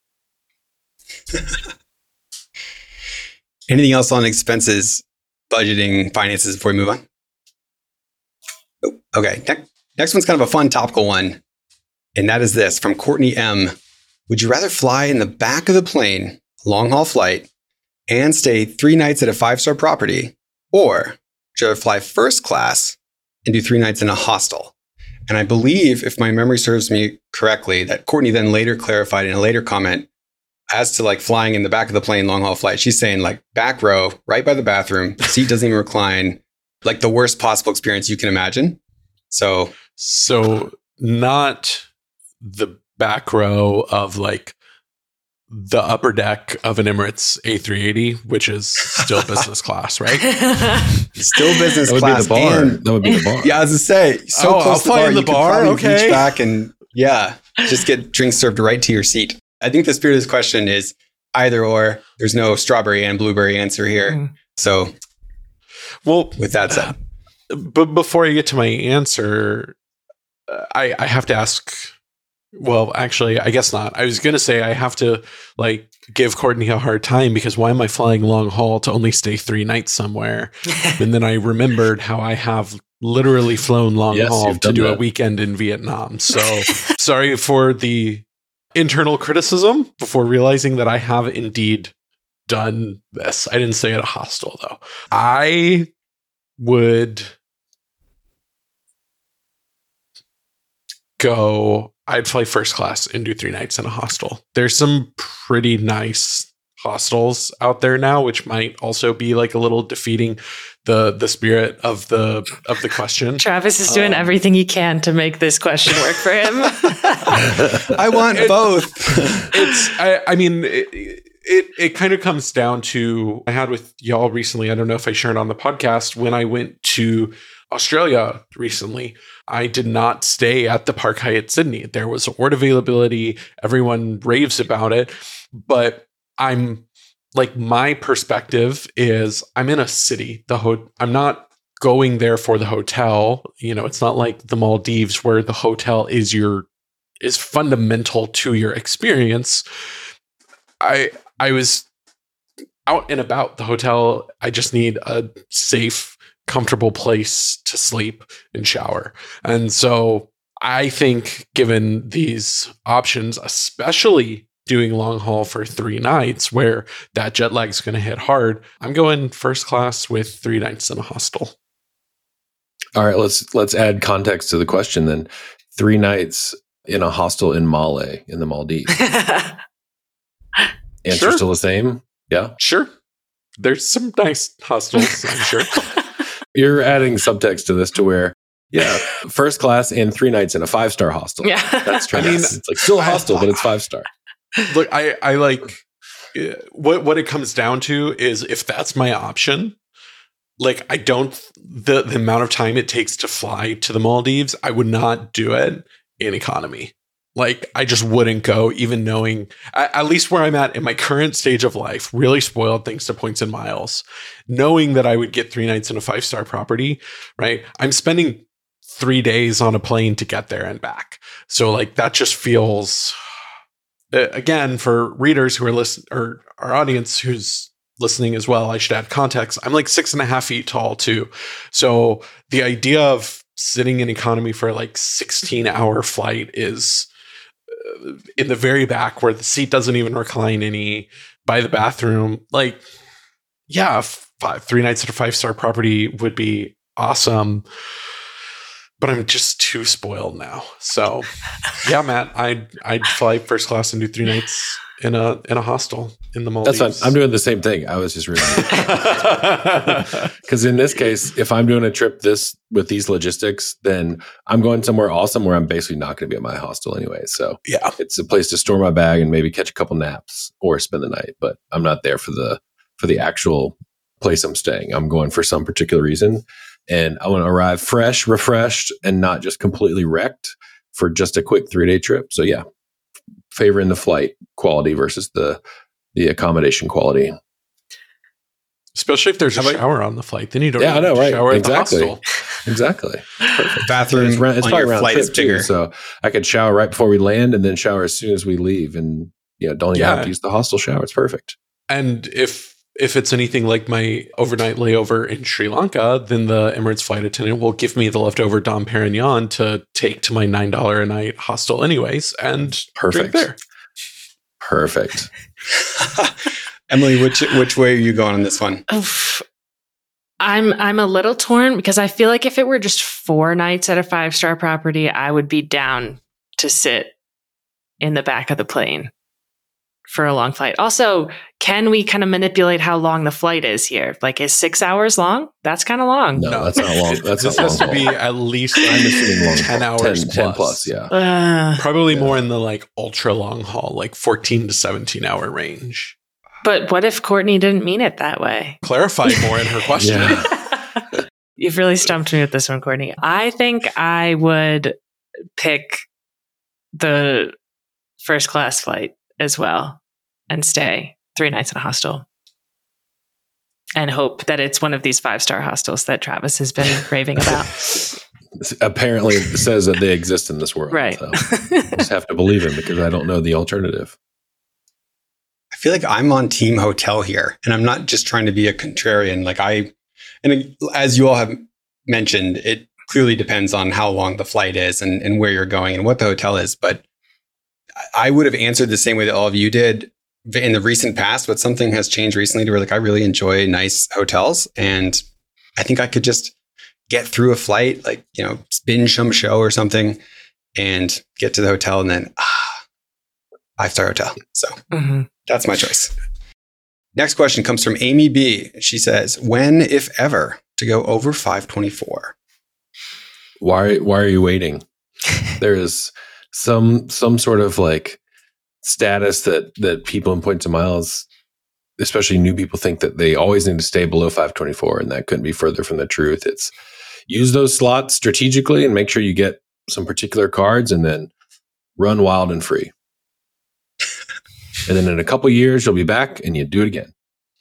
Anything else on expenses, budgeting, finances before we move on? Oh, okay. Ne- next one's kind of a fun topical one. And that is this from Courtney M. Would you rather fly in the back of the plane, long haul flight, and stay three nights at a five-star property, or would you rather fly first class and do three nights in a hostel? And I believe, if my memory serves me correctly, that Courtney then later clarified in a later comment as to like flying in the back of the plane, long haul flight. She's saying like back row, right by the bathroom, seat doesn't even recline, like the worst possible experience you can imagine. So, so not the back row of like the upper deck of an Emirates A three eighty, which is still business class, right? Still business that would class. Be the bar. And, that would be the bar. Yeah, I was to say, so oh, close I'll to the fly bar, in the you bar. could probably Okay, reach back and yeah, just get drinks served right to your seat. I think the spirit of this question is either or. There's no strawberry and blueberry answer here. Mm. So, well, with that said, uh, but before I get to my answer, uh, I, I have to ask. Well, actually, I guess not. I was going to say I have to like give Courtney a hard time because why am I flying long haul to only stay three nights somewhere? And then I remembered how I have literally flown long yes, haul to do that. a weekend in Vietnam. So sorry for the internal criticism before realizing that I have indeed done this. I didn't stay at a hostel though. I would go I'd fly first class and do three nights in a hostel. There's some pretty nice hostels out there now, which might also be like a little defeating the the spirit of the of the question. Travis is doing um, everything he can to make this question work for him. I want it, both. It's I, I mean it, it it kind of comes down to I had with y'all recently. I don't know if I shared on the podcast when I went to Australia recently. I did not stay at the Park Hyatt Sydney. There was award availability. Everyone raves about it. But I'm like, my perspective is I'm in a city. The ho- I'm not going there for the hotel. You know, it's not like the Maldives where the hotel is your is fundamental to your experience. I I was out and about. The hotel, I just need a safe, comfortable place to sleep and shower. And so I think given these options, especially doing long haul for three nights where that jet lag is going to hit hard, I'm going first class with three nights in a hostel. All right, let's let's add context to the question then. Three nights in a hostel in Malé in the Maldives. Answer Sure. Still the same? Yeah. Sure. There's some nice hostels, I'm sure. You're adding subtext to this to where, yeah, first class and three nights in a five-star hostel. Yeah. That's true. I mean, it's like still a hostel, but it's five-star. Look, I, I like uh, what what it comes down to is if that's my option, like I don't the, the amount of time it takes to fly to the Maldives, I would not do it in economy. Like I just wouldn't go, even knowing at, at least where I'm at in my current stage of life, really spoiled thanks to points and miles, knowing that I would get three nights in a five-star property, right? I'm spending three days on a plane to get there and back. So like that just feels, uh, again, for readers who are listening or our audience who's listening as well, I should add context. I'm like six and a half feet tall too. So the idea of sitting in economy for like sixteen hour flight is in the very back where the seat doesn't even recline any, by the bathroom. Like, yeah, five, three nights at a five-star property would be awesome. but I'm just too spoiled now. So yeah, Matt, I'd I'd fly first class and do three nights in a in a hostel in the Maldives. That's fine. I'm doing the same thing. I was just realizing because in this case, if I'm doing a trip this with these logistics, then I'm going somewhere awesome where I'm basically not going to be at my hostel anyway. So yeah, it's a place to store my bag and maybe catch a couple naps or spend the night. But I'm not there for the for the actual place I'm staying. I'm going for some particular reason. And I want to arrive fresh, refreshed, and not just completely wrecked for just a quick three-day trip. So yeah, favoring the flight quality versus the the accommodation quality. Especially if there's a How about- shower on the flight. Then you don't Yeah, I know, right? shower at Exactly. the hostel. Exactly. Perfect. Bathroom It's, round, it's on probably your round flight trip is bigger. too, so I could shower right before we land and then shower as soon as we leave, and you know, don't even Yeah. have to use the hostel shower. It's perfect. And if if it's anything like my overnight layover in Sri Lanka, then the Emirates flight attendant will give me the leftover Dom Perignon to take to my nine dollars a night hostel anyways and Perfect. drink there. Perfect. Emily, which which way are you going on this one? Oof. I'm I'm a little torn because I feel like if it were just four nights at a five star property, I would be down to sit in the back of the plane for a long flight. Also, can we kind of manipulate how long the flight is here? Like, is six hours long? That's kind of long. No, No. that's not long. That's This not has long to be haul. at least I'm assuming long ten haul. hours ten, plus. ten plus. Yeah. Uh, Probably Yeah. more in the like ultra long haul, like fourteen to seventeen hour range. but what if Courtney didn't mean it that way? Clarify more in her question. Yeah. You've really stumped me with this one, Courtney. I think I would pick the first class flight as well and stay three nights in a hostel and hope that it's one of these five star hostels that Travis has been raving about. Apparently, it says that they exist in this world. Right. So I just have to believe him because I don't know the alternative. I feel like I'm on team hotel here, and I'm not just trying to be a contrarian. Like I, and as you all have mentioned, it clearly depends on how long the flight is and, and where you're going and what the hotel is. But I would have answered the same way that all of you did in the recent past, but something has changed recently to where like I really enjoy nice hotels, and I think I could just get through a flight, like, you know, binge some show or something and get to the hotel and then ah, five star hotel. So Mhm. that's my choice. Next question comes from Amy B. She says, when, if ever, to go over five twenty-four? Why? Why are you waiting? There is some some sort of like status that that people in points of miles, especially new people, think that they always need to stay below five twenty-four, and that couldn't be further from the truth. It's use those slots strategically and make sure you get some particular cards, and then run wild and free. And then in a couple years, you'll be back and you do it again.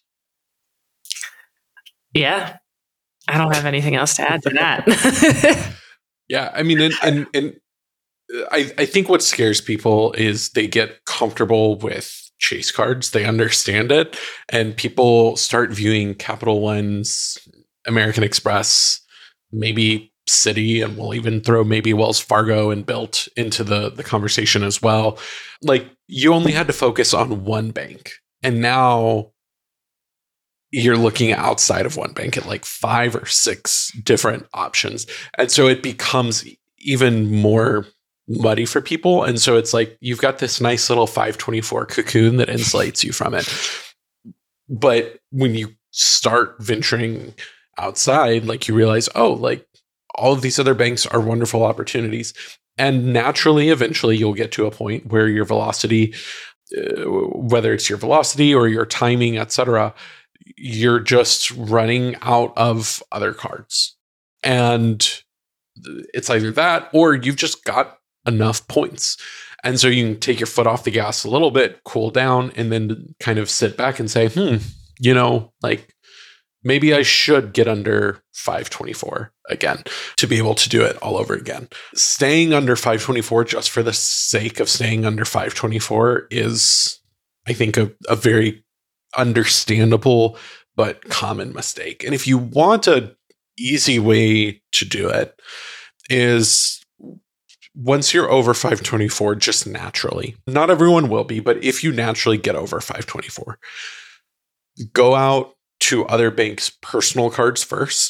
Yeah. I don't have anything else to add to that. Yeah, I mean, and and, and I I think what scares people is they get comfortable with chase cards. They understand it, and people start viewing Capital One's, American Express, maybe Citi, and we'll even throw maybe Wells Fargo and Bilt into the the conversation as well. Like, you only had to focus on one bank, and now you're looking outside of one bank at like five or six different options. And so it becomes even more muddy for people. And so it's like, you've got this nice little five twenty-four cocoon that insulates you from it. But when you start venturing outside, like, you realize, oh, like, all of these other banks are wonderful opportunities. And naturally, eventually you'll get to a point where your velocity, uh, whether it's your velocity or your timing, et cetera, you're just running out of other cards. And it's either that or you've just got enough points. And so you can take your foot off the gas a little bit, cool down, and then kind of sit back and say, hmm, you know, like, maybe I should get under five twenty-four again to be able to do it all over again. Staying under five twenty-four just for the sake of staying under five twenty-four is, I think, a, a very understandable but common mistake. And if you want an easy way to do it, is once you're over five twenty-four, just naturally, not everyone will be, but if you naturally get over five twenty-four, go out to other banks' personal cards first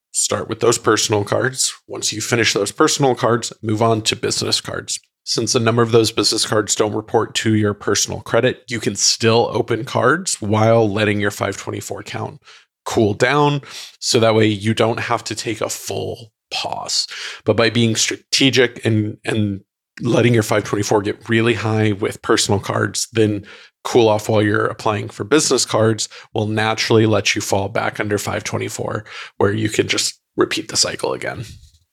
start with those personal cards. Once you finish those personal cards, move on to business cards. Since a number of those business cards don't report to your personal credit, you can still open cards while letting your five twenty-four count cool down. So that way you don't have to take a full pause. But by being strategic and, and letting your five twenty-four get really high with personal cards, then cool off while you're applying for business cards will naturally let you fall back under five twenty-four, where you can just repeat the cycle again.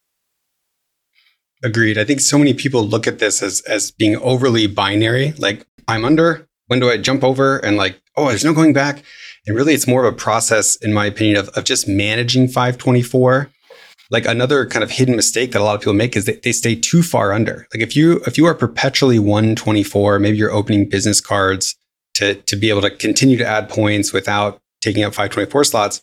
Agreed. I think so many people look at this as as being overly binary. Like, I'm under, when do I jump over? And like, oh, there's no going back. And really, it's more of a process, in my opinion, of, of just managing five twenty-four. Like, another kind of hidden mistake that a lot of people make is that they stay too far under. Like, if you if you are perpetually one twenty-four, maybe you're opening business cards to, to be able to continue to add points without taking up five twenty-four slots,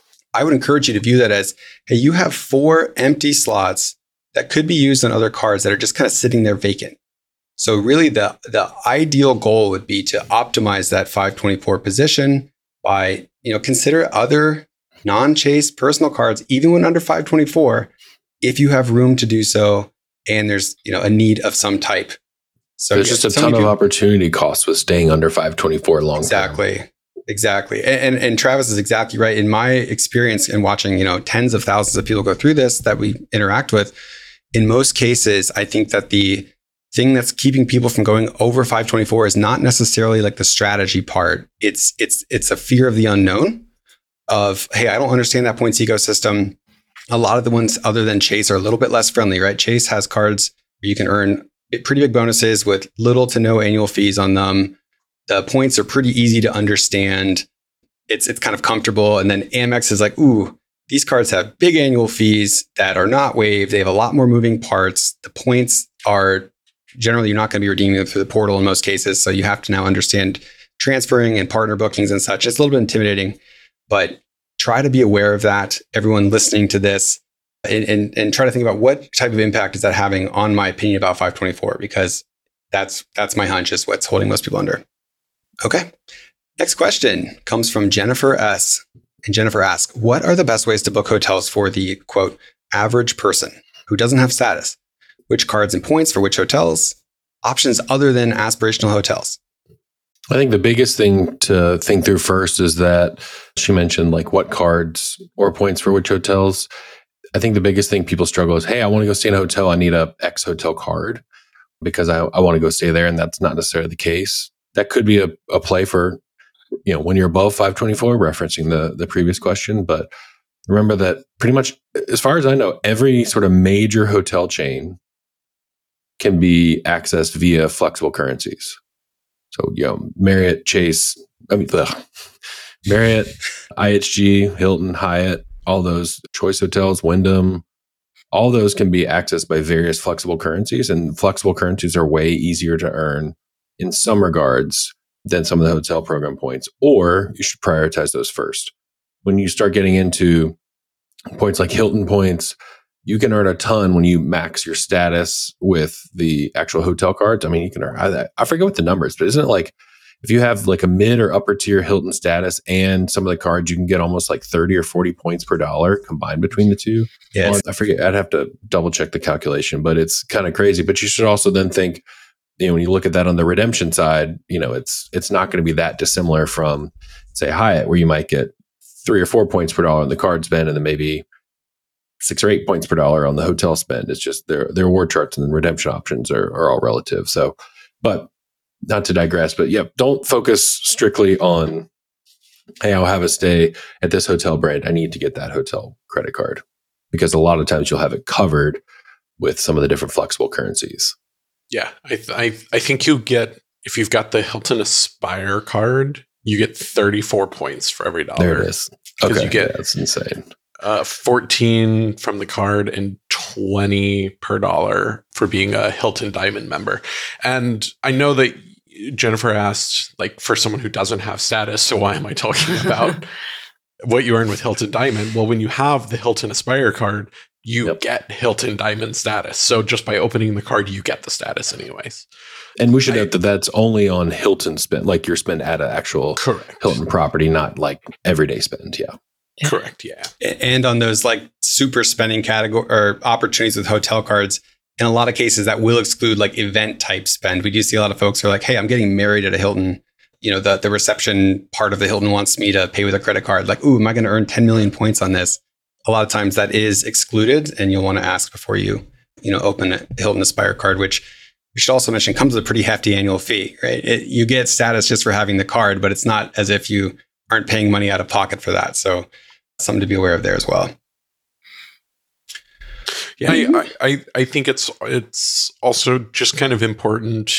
I would encourage you to view that as, hey, you have four empty slots that could be used on other cards that are just kind of sitting there vacant. So really the, the ideal goal would be to optimize that five twenty-four position by, you know, consider other non-chase personal cards, even when under five twenty-four, if you have room to do so and there's, you know, a need of some type. So there's just a ton of opportunity costs with staying under five twenty-four long Exactly. term. Exactly. And, and and Travis is exactly right. In my experience in watching, you know, tens of thousands of people go through this that we interact with, in most cases, I think that the thing that's keeping people from going over five twenty-four is not necessarily like the strategy part. It's it's it's a fear of the unknown of, hey, I don't understand that points ecosystem. A lot of the ones other than Chase are a little bit less friendly, right? Chase has cards where you can earn pretty big bonuses with little to no annual fees on them. The points are pretty easy to understand. It's it's kind of comfortable. And then Amex is like, ooh, these cards have big annual fees that are not waived. They have a lot more moving parts. The points are generally, you're not going to be redeeming them through the portal in most cases. So you have to now understand transferring and partner bookings and such. It's a little bit intimidating, but try to be aware of that. Everyone listening to this and, and, and try to think about what type of impact is that having on my opinion about five twenty-four, because that's, that's my hunch is what's holding most people under. Okay. Next question comes from Jennifer S. And Jennifer asks, what are the best ways to book hotels for the, quote, average person who doesn't have status? Which cards and points for which hotels? Options other than aspirational hotels? I think the biggest thing to think through first is that she mentioned like what cards or points for which hotels. I think the biggest thing people struggle is, hey, I want to go stay in a hotel. I need a X hotel card because I, I want to go stay there. And that's not necessarily the case. That could be a, a play for, you know, when you're above five twenty-four, referencing the, the previous question. But remember that pretty much, as far as I know, every sort of major hotel chain can be accessed via flexible currencies. So, you know, Marriott, Chase, I mean, ugh, Marriott, I H G, Hilton, Hyatt, all those Choice Hotels, Wyndham, all those can be accessed by various flexible currencies. And flexible currencies are way easier to earn in some regards than some of the hotel program points, or you should prioritize those first. When you start getting into points like Hilton points, you can earn a ton when you max your status with the actual hotel cards. I mean, you can earn, I, I forget what the number is, but isn't it like if you have like a mid or upper tier Hilton status and some of the cards, you can get almost like thirty or forty points per dollar combined between the two? Yes. Well, I forget. I'd have to double check the calculation, but it's kind of crazy. But you should also then think, you know, when you look at that on the redemption side, you know, it's it's not going to be that dissimilar from, say, Hyatt, where you might get three or four points per dollar on the card spend, and then maybe six or eight points per dollar on the hotel spend. It's just their their reward charts and redemption options are, are all relative. So, but not to digress, but yeah, don't focus strictly on, hey, I'll have a stay at this hotel brand. I need to get that hotel credit card, because a lot of times you'll have it covered with some of the different flexible currencies. Yeah, I, th- I I think you get, if you've got the Hilton Aspire card, you get thirty-four points for every dollar. There it is. Okay, you get, yeah, that's insane. Uh, fourteen from the card and twenty per dollar for being a Hilton Diamond member. And I know that Jennifer asked, like, for someone who doesn't have status, so why am I talking about what you earn with Hilton Diamond? Well, when you have the Hilton Aspire card, you yep. get Hilton Diamond status. So just by opening the card, you get the status anyways. And we should I, note that that's only on Hilton spend, like your spend at an actual correct. Hilton property, not like everyday spend. Yeah. Yeah. Correct. Yeah. And on those like super spending category or opportunities with hotel cards, in a lot of cases that will exclude like event type spend. We do see a lot of folks who are like, hey, I'm getting married at a Hilton. You know, the, the reception part of the Hilton wants me to pay with a credit card. Like, ooh, am I going to earn ten million points on this? A lot of times that is excluded, and you'll want to ask before you, you know, open a Hilton Aspire card, which we should also mention comes with a pretty hefty annual fee, right? It, you get status just for having the card, but it's not as if you aren't paying money out of pocket for that. So something to be aware of there as well. Yeah, I, I, I think it's it's also just kind of important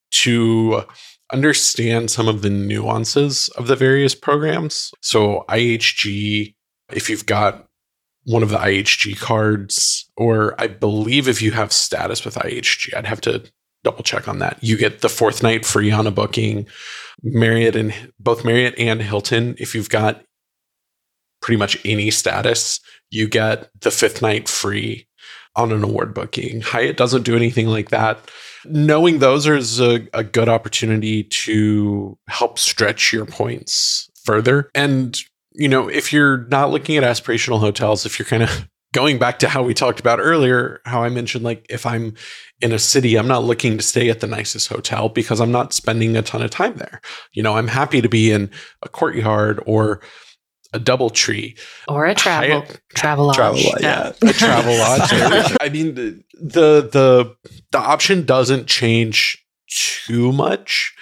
to understand some of the nuances of the various programs. So I H G, if you've got one of the I H G cards, or I believe if you have status with I H G, I'd have to double check on that. You get the fourth night free on a booking. Marriott and both Marriott and Hilton, if you've got pretty much any status, you get the fifth night free on an award booking. Hyatt doesn't do anything like that. Knowing those is a, a good opportunity to help stretch your points further. And, you know, if you're not looking at aspirational hotels, if you're kind of going back to how we talked about earlier, how I mentioned, like, if I'm in a city, I'm not looking to stay at the nicest hotel because I'm not spending a ton of time there. You know, I'm happy to be in a Courtyard or a DoubleTree or a travel Hyatt, travel lodge. Travel lodge, yeah. a travel lodge. I mean, the, the the the option doesn't change too much.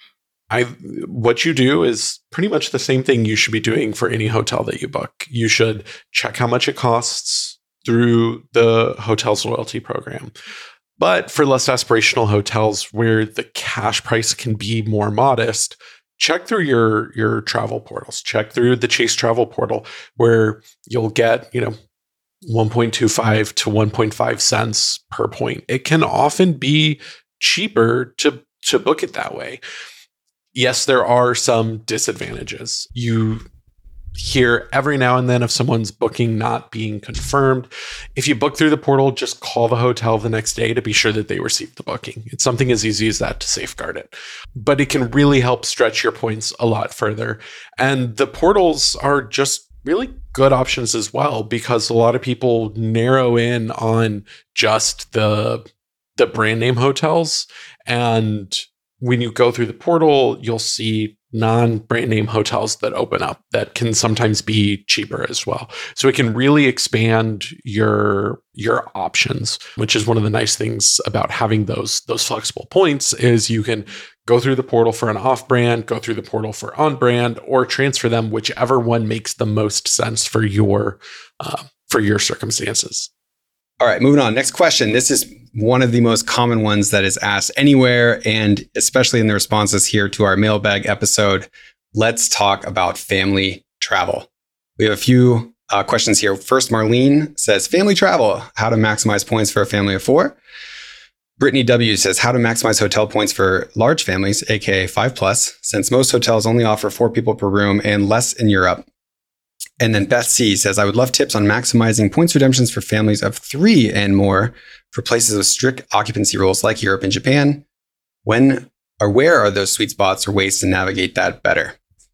I what you do is pretty much the same thing you should be doing for any hotel that you book. You should check how much it costs through the hotel's loyalty program. But for less aspirational hotels where the cash price can be more modest, check through your your travel portals. Check through the Chase Travel Portal, where you'll get, you know, one point two five to one point five cents per point. It can often be cheaper to to book it that way. Yes, there are some disadvantages. You hear every now and then of someone's booking not being confirmed. If you book through the portal, just call the hotel the next day to be sure that they received the booking. It's something as easy as that to safeguard it. But it can really help stretch your points a lot further. And the portals are just really good options as well, because a lot of people narrow in on just the, the brand name hotels. And when you go through the portal, you'll see non-brand name hotels that open up that can sometimes be cheaper as well. So it can really expand your your options, which is one of the nice things about having those those flexible points is you can go through the portal for an off-brand, go through the portal for on-brand, or transfer them, whichever one makes the most sense for your uh, for your circumstances. All right, moving on. Next question. This is one of the most common ones that is asked anywhere, and especially in the responses here to our mailbag episode. Let's talk about family travel. We have a few uh, questions here. First, Marlene says, family travel, how to maximize points for a family of four. Brittany W says, how to maximize hotel points for large families, aka five plus, since most hotels only offer four people per room and less in Europe. And then Beth C says, I would love tips on maximizing points redemptions for families of three and more for places with strict occupancy rules like Europe and Japan. When or where are those sweet spots or ways to navigate that better?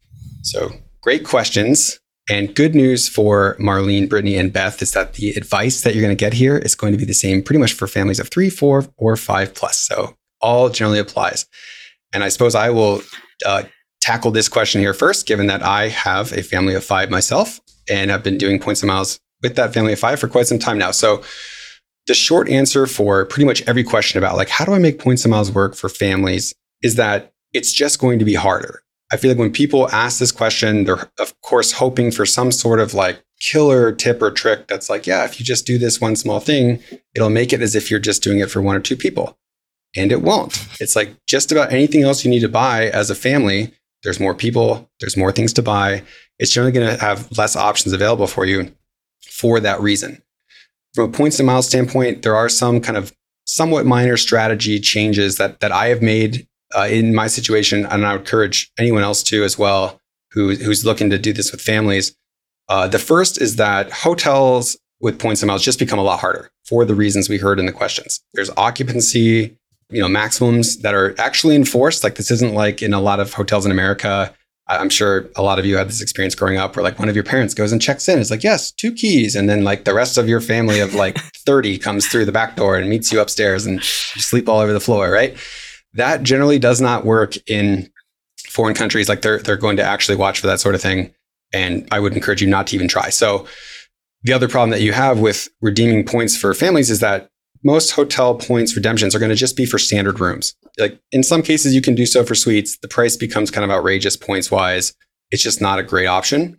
So great questions. And good news for Marlene, Brittany, and Beth is that the advice that you're going to get here is going to be the same pretty much for families of three, four, or five plus. So all generally applies. And I suppose I will uh, tackle this question here first, given that I have a family of five myself, and I've been doing points and miles with that family of five for quite some time now. So the short answer for pretty much every question about like, how do I make points and miles work for families is that it's just going to be harder. I feel like when people ask this question, they're of course hoping for some sort of like killer tip or trick that's like, yeah, if you just do this one small thing, it'll make it as if you're just doing it for one or two people. And it won't. It's like just about anything else you need to buy as a family. There's more people, there's more things to buy. It's generally going to have less options available for you for that reason. From a points and miles standpoint, there are some kind of somewhat minor strategy changes that, that I have made uh, in my situation, and I would encourage anyone else to as well who, who's looking to do this with families. Uh, the first is that hotels with points and miles just become a lot harder for the reasons we heard in the questions. There's occupancy, you know, maximums that are actually enforced. Like this isn't like in a lot of hotels in America I'm sure a lot of you had this experience growing up where like one of your parents goes and checks in. It's like, yes, two keys. And then like the rest of your family of like thirty comes through the back door and meets you upstairs and you sleep all over the floor, right? That generally does not work in foreign countries. Like they're, they're going to actually watch for that sort of thing. And I would encourage you not to even try. So the other problem that you have with redeeming points for families is that most hotel points redemptions are going to just be for standard rooms. Like in some cases, you can do so for suites. The price becomes kind of outrageous points wise. It's just not a great option.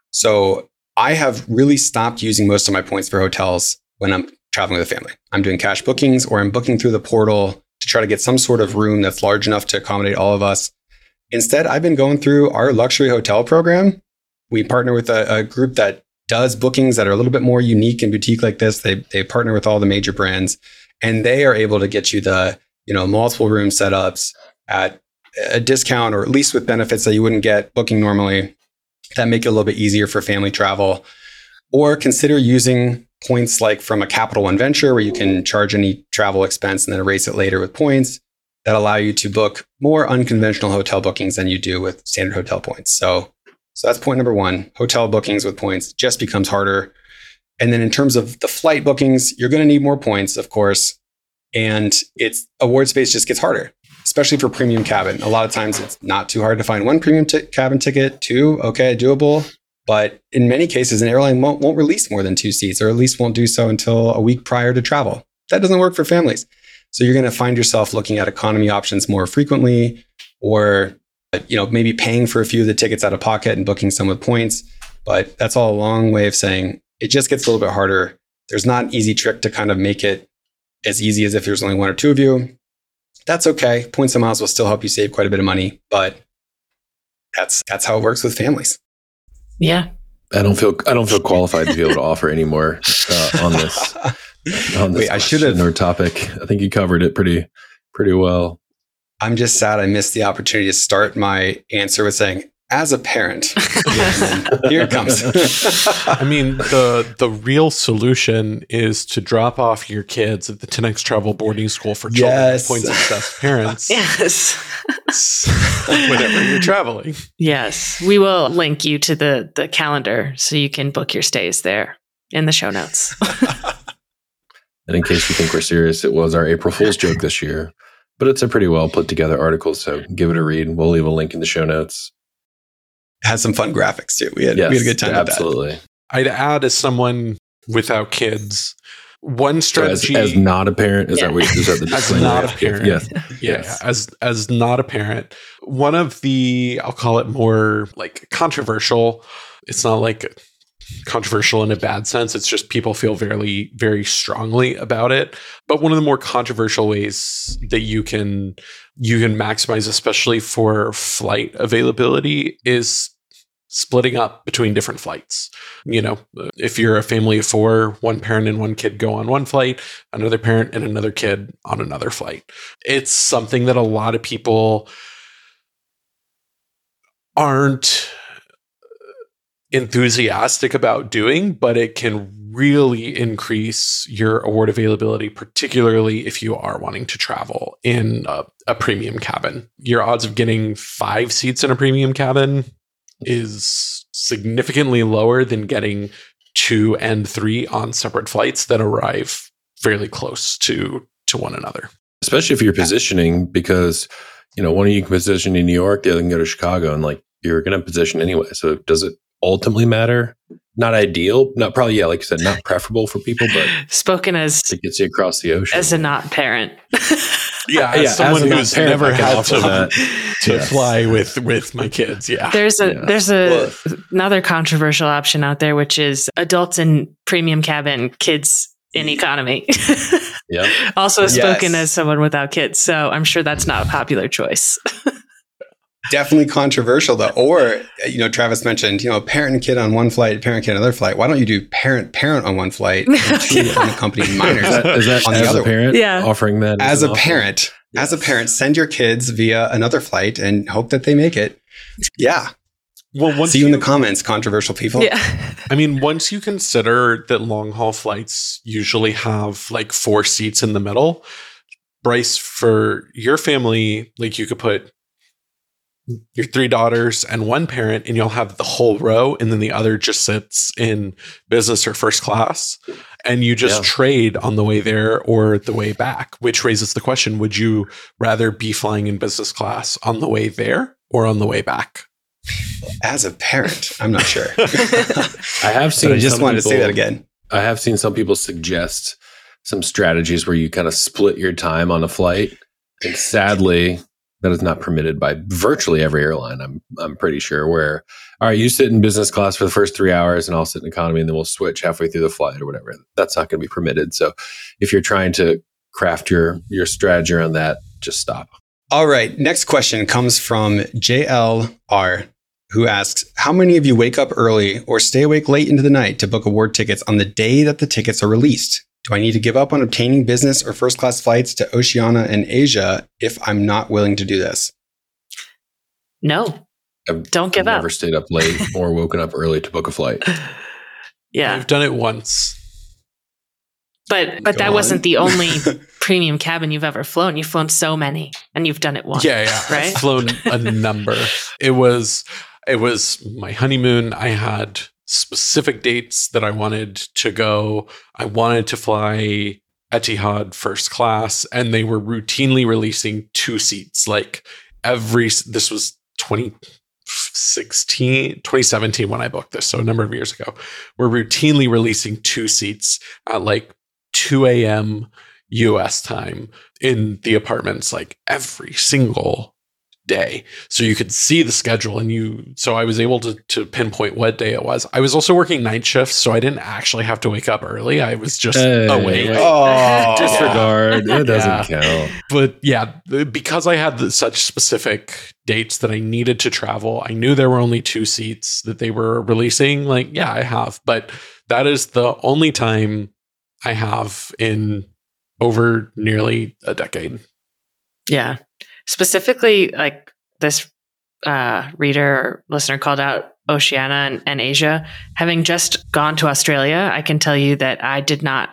So I have really stopped using most of my points for hotels when I'm traveling with a family. I'm doing cash bookings or I'm booking through the portal to try to get some sort of room that's large enough to accommodate all of us. Instead, I've been going through our luxury hotel program. We partner with a, a group that does bookings that are a little bit more unique and boutique like this. They they partner with all the major brands, and they are able to get you the, you know, multiple room setups at a discount, or at least with benefits that you wouldn't get booking normally, that make it a little bit easier for family travel. Or consider using points like from a Capital One Venture, where you can charge any travel expense and then erase it later with points that allow you to book more unconventional hotel bookings than you do with standard hotel points. So So that's point number one. Hotel bookings with points just becomes harder. And then in terms of the flight bookings, you're going to need more points, of course. And it's award space just gets harder, especially for premium cabin. A lot of times it's not too hard to find one premium t- cabin ticket, two, okay, doable. But in many cases, an airline won't, won't release more than two seats, or at least won't do so until a week prior to travel. That doesn't work for families. So you're going to find yourself looking at economy options more frequently, or you know, maybe paying for a few of the tickets out of pocket and booking some with points. But that's all a long way of saying it just gets a little bit harder. There's not an easy trick to kind of make it as easy as if there's only one or two of you. That's okay. Points and miles will still help you save quite a bit of money, but that's that's how it works with families. Yeah. I don't feel I don't feel qualified to be able to offer any more uh, on this on this Wait, I should have or topic. I think you covered it pretty pretty well. I'm just sad I missed the opportunity to start my answer with saying, as a parent, here it comes. I mean, the the real solution is to drop off your kids at the ten X Travel boarding school for children Yes. with points obsessed parents. Yes. Whenever you're traveling. Yes. We will link you to the, the calendar so you can book your stays there in the show notes. And in case you think we're serious, it was our April Fool's joke this year. But it's a pretty well put together article, so give it a read. We'll leave a link in the show notes. It has some fun graphics too. We had, Yes, we had a good time absolutely. with I'd add, as someone without kids, one So as, strategy as not a parent, is Yeah. that what is that the As disclaimer? not a parent. Yes. yeah, Yes. as as not a parent, one of the, I'll call it more like controversial. It's not like controversial in a bad sense. It's just people feel very, very strongly about it. But one of the more controversial ways that you can you can maximize, especially for flight availability, is splitting up between different flights. You know, if you're a family of four, one parent and one kid go on one flight, another parent and another kid on another flight. It's something that a lot of people aren't enthusiastic about doing, but it can really increase your award availability, particularly if you are wanting to travel in a, a premium cabin. Your odds of getting five seats in a premium cabin is significantly lower than getting two and three on separate flights that arrive fairly close to to one another. Especially if you're positioning, because you know one of you can position in New York, the other can go to Chicago, and like you're going to position anyway. So does it ultimately matter? Not ideal, not probably, yeah, like you said, not preferable for people, but Spoken as it gets you across the ocean. as a not parent. Yeah, Yeah, as someone as a who's parent, never I can had offer to, that. to Yes. fly with with my kids. Yeah. There's a Yeah. there's a Well- another controversial option out there, which is adults in premium cabin, kids in economy. Yeah. Also spoken Yes. as someone without kids, so I'm sure that's not a popular choice. Definitely controversial though. Or, you know, Travis mentioned, you know, parent and kid on one flight, parent kid on another flight. Why don't you do parent parent on one flight and two Yeah. unaccompanied minors Is that, is that on the as other a parent Yeah. offering that as an a offer? parent? As a Yes. parent, send your kids via another flight and hope that they make it. Yeah. Well, once See you in the comments, controversial people. Yeah. I mean, once you consider that long haul flights usually have like four seats in the middle, Bryce, for your family, like you could put your three daughters and one parent, and you'll have the whole row, and then the other just sits in business or first class, and you just yeah. trade on the way there or the way back, which raises the question, would you rather be flying in business class on the way there or on the way back? As a parent, I'm not sure. I have seen. But I just wanted people, to say that again. I have seen some people suggest some strategies where you kind of split your time on a flight, and sadly, that is not permitted by virtually every airline. I'm I'm pretty sure. Where, all right, you sit in business class for the first three hours, and I'll sit in economy, and then we'll switch halfway through the flight or whatever. That's not going to be permitted. So, if you're trying to craft your your strategy around that, just stop. All right. Next question comes from J L R, who asks, how many of you wake up early or stay awake late into the night to book award tickets on the day that the tickets are released? Do I need to give up on obtaining business or first class flights to Oceania and Asia if I'm not willing to do this? No, I've, don't give I've up. Never stayed up late or woken up early to book a flight. Yeah, I've done it once. But but Go that on. wasn't the only premium cabin you've ever flown. You've flown so many, and you've done it once. Yeah, yeah. Right? I've flown a number. It was it was my honeymoon. I had specific dates that I wanted to go. I wanted to fly Etihad first class, and they were routinely releasing two seats. Like every this was twenty sixteen, twenty seventeen when I booked this, so a number of years ago. We're routinely releasing two seats at like two a.m. U S time in the apartments, like every single day. So you could see the schedule, and you, so I was able to, to pinpoint what day it was. I was also working night shifts, so I didn't actually have to wake up early. I was just Hey. awake. Oh, Disregard. It doesn't Yeah. count. But yeah, the- because I had the, such specific dates that I needed to travel, I knew there were only two seats that they were releasing. Like, yeah, I have. But that is the only time I have in over nearly a decade. Yeah. Specifically, like this uh, reader or listener called out Oceania and, and Asia. Having just gone to Australia, I can tell you that I did not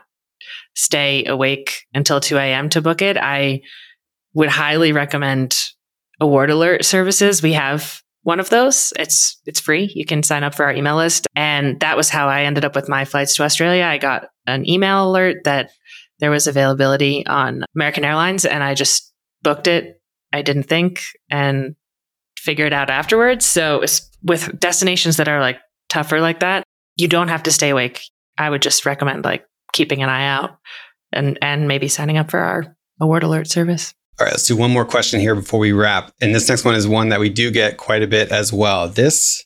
stay awake until two a.m. to book it. I would highly recommend Award Alert services. We have one of those. It's it's free. You can sign up for our email list. And that was how I ended up with my flights to Australia. I got an email alert that there was availability on American Airlines, and I just booked it. I didn't think and figure it out afterwards. So it's, with destinations that are like tougher like that, you don't have to stay awake. I would just recommend like keeping an eye out and and maybe signing up for our Award Alert service. All right, let's do one more question here before we wrap. And this next one is one that we do get quite a bit as well. This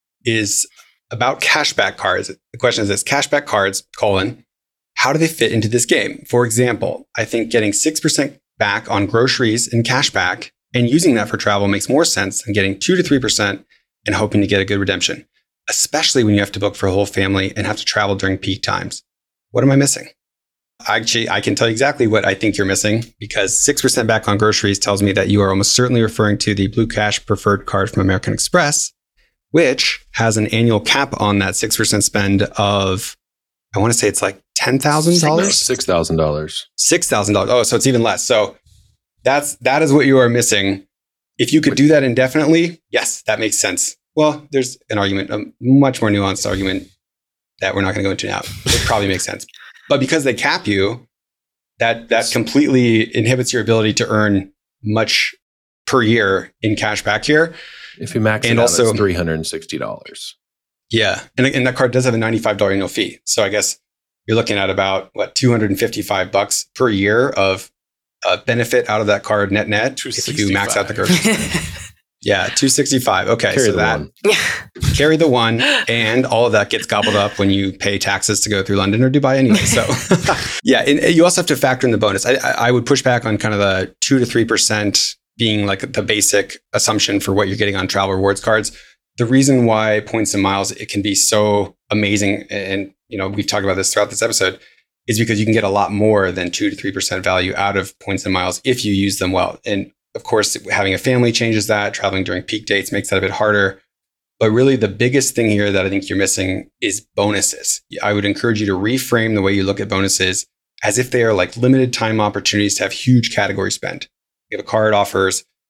is about cashback cards. The question is this: cashback cards, colon, how do they fit into this game? For example, I think getting six percent back on groceries and cashback and using that for travel makes more sense than getting two to three percent and hoping to get a good redemption, especially when you have to book for a whole family and have to travel during peak times. What am I missing? Actually, I can tell you exactly what I think you're missing, because six percent back on groceries tells me that you are almost certainly referring to the Blue Cash Preferred card from American Express, which has an annual cap on that six percent spend of, I want to say it's like ten thousand dollars? Six thousand dollars. six thousand dollars. Oh, so it's even less. So that's, that is what you are missing. If you could do that indefinitely, yes, that makes sense. Well, there's an argument, a much more nuanced argument that we're not going to go into now. It probably makes sense. But because they cap you, that that completely inhibits your ability to earn much per year in cash back here. If you max And it out, also- it's three hundred sixty dollars. Yeah. And, and that card does have a ninety-five dollars annual fee. So I guess you're looking at about, what, two hundred fifty-five bucks per year of uh, benefit out of that card net net if you max out the groceries. Yeah, two sixty-five. Okay, Carry so the that one. carry the one, and all of that gets gobbled up when you pay taxes to go through London or Dubai anyway. So, yeah, and you also have to factor in the bonus. I, I would push back on kind of the two to three percent being like the basic assumption for what you're getting on travel rewards cards. The reason why points and miles it can be so amazing, and you know we've talked about this throughout this episode, is because you can get a lot more than two to three percent value out of points and miles if you use them well. And of course, having a family changes that. Traveling during peak dates makes that a bit harder. But really, the biggest thing here that I think you're missing is bonuses. I would encourage you to reframe the way you look at bonuses as if they are like limited time opportunities to have huge category spend. If a card offers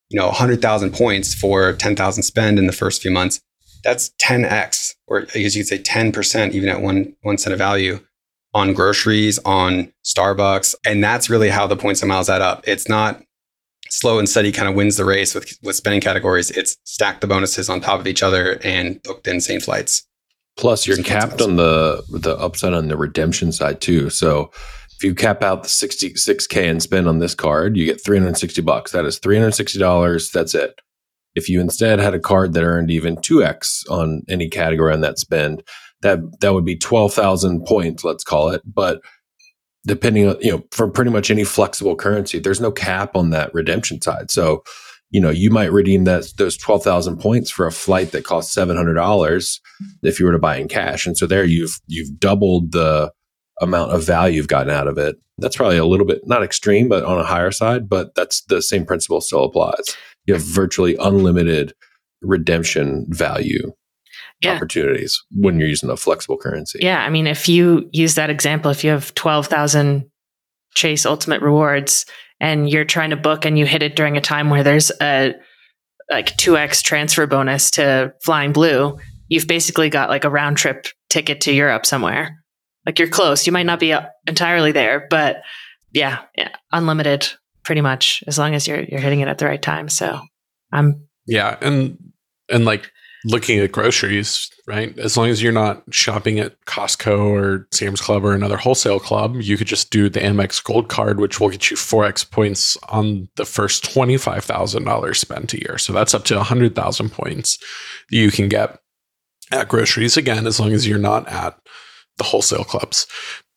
you know, one hundred thousand points for ten thousand spend in the first few months. That's ten x, or I guess you could say ten percent, even at one, one cent of value on groceries, on Starbucks. And that's really how the points and miles add up. It's not slow and steady kind of wins the race with, with spending categories. It's stack the bonuses on top of each other and book the insane flights. Plus, you're capped on the the upside on the redemption side too. So if you cap out the sixty-six K and spend on this card, you get three hundred sixty bucks. That is three hundred sixty dollars. That's it. If you instead had a card that earned even two X on any category on that spend, that that would be twelve thousand points, let's call it. But depending on, you know, for pretty much any flexible currency, there's no cap on that redemption side. So, you know, you might redeem that those twelve thousand points for a flight that costs seven hundred dollars if you were to buy in cash. And so there you've you've doubled the amount of value you've gotten out of it. That's probably a little bit, not extreme, but on a higher side, but that's the same principle still applies. You have virtually unlimited redemption value yeah. opportunities when you're using a flexible currency. Yeah. I mean, if you use that example, if you have twelve thousand Chase Ultimate Rewards and you're trying to book and you hit it during a time where there's a like two X transfer bonus to Flying Blue, you've basically got like a round trip ticket to Europe somewhere. Like you're close. You might not be entirely there, but yeah, yeah, unlimited pretty much as long as you're you're hitting it at the right time. So I'm yeah, and and like looking at groceries, right? As long as you're not shopping at Costco or Sam's Club or another wholesale club, you could just do the Amex Gold Card, which will get you four X points on the first twenty-five thousand dollars spent a year. So that's up to one hundred thousand points that you can get at groceries, again, as long as you're not at the wholesale clubs.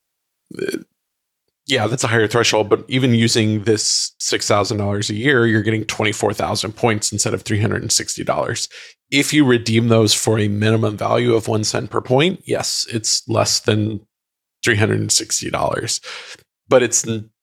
Yeah, that's a higher threshold, but even using this six thousand dollars a year, you're getting twenty-four thousand points instead of three hundred sixty dollars. If you redeem those for a minimum value of one cent per point, yes, it's less than three hundred sixty dollars, but it's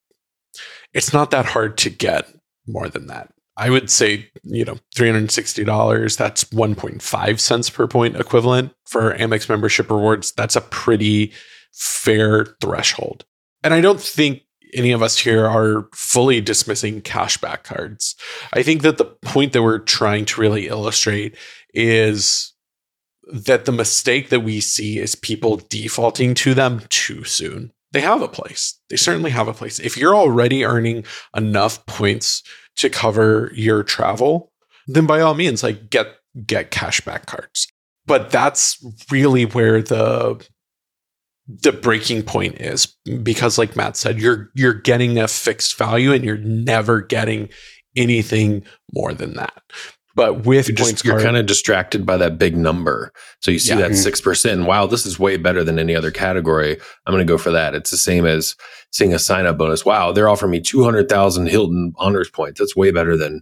it's not that hard to get more than that. I would say, you know, three hundred sixty dollars, that's one point five cents per point equivalent for Amex membership rewards. That's a pretty fair threshold. And I don't think any of us here are fully dismissing cashback cards. I think that the point that we're trying to really illustrate is that the mistake that we see is people defaulting to them too soon. They have a place. They certainly have a place. If you're already earning enough points to cover your travel, then by all means, like get get cashback cards. But that's really where the the breaking point is, because like Matt said, you're you're getting a fixed value and you're never getting anything more than that. But with you're, points you're kind of distracted by that big number. So you see yeah. that six percent, and wow, this is way better than any other category. I'm going to go for that. It's the same as seeing a sign-up bonus. Wow, they're offering me two hundred thousand Hilton Honors points. That's way better than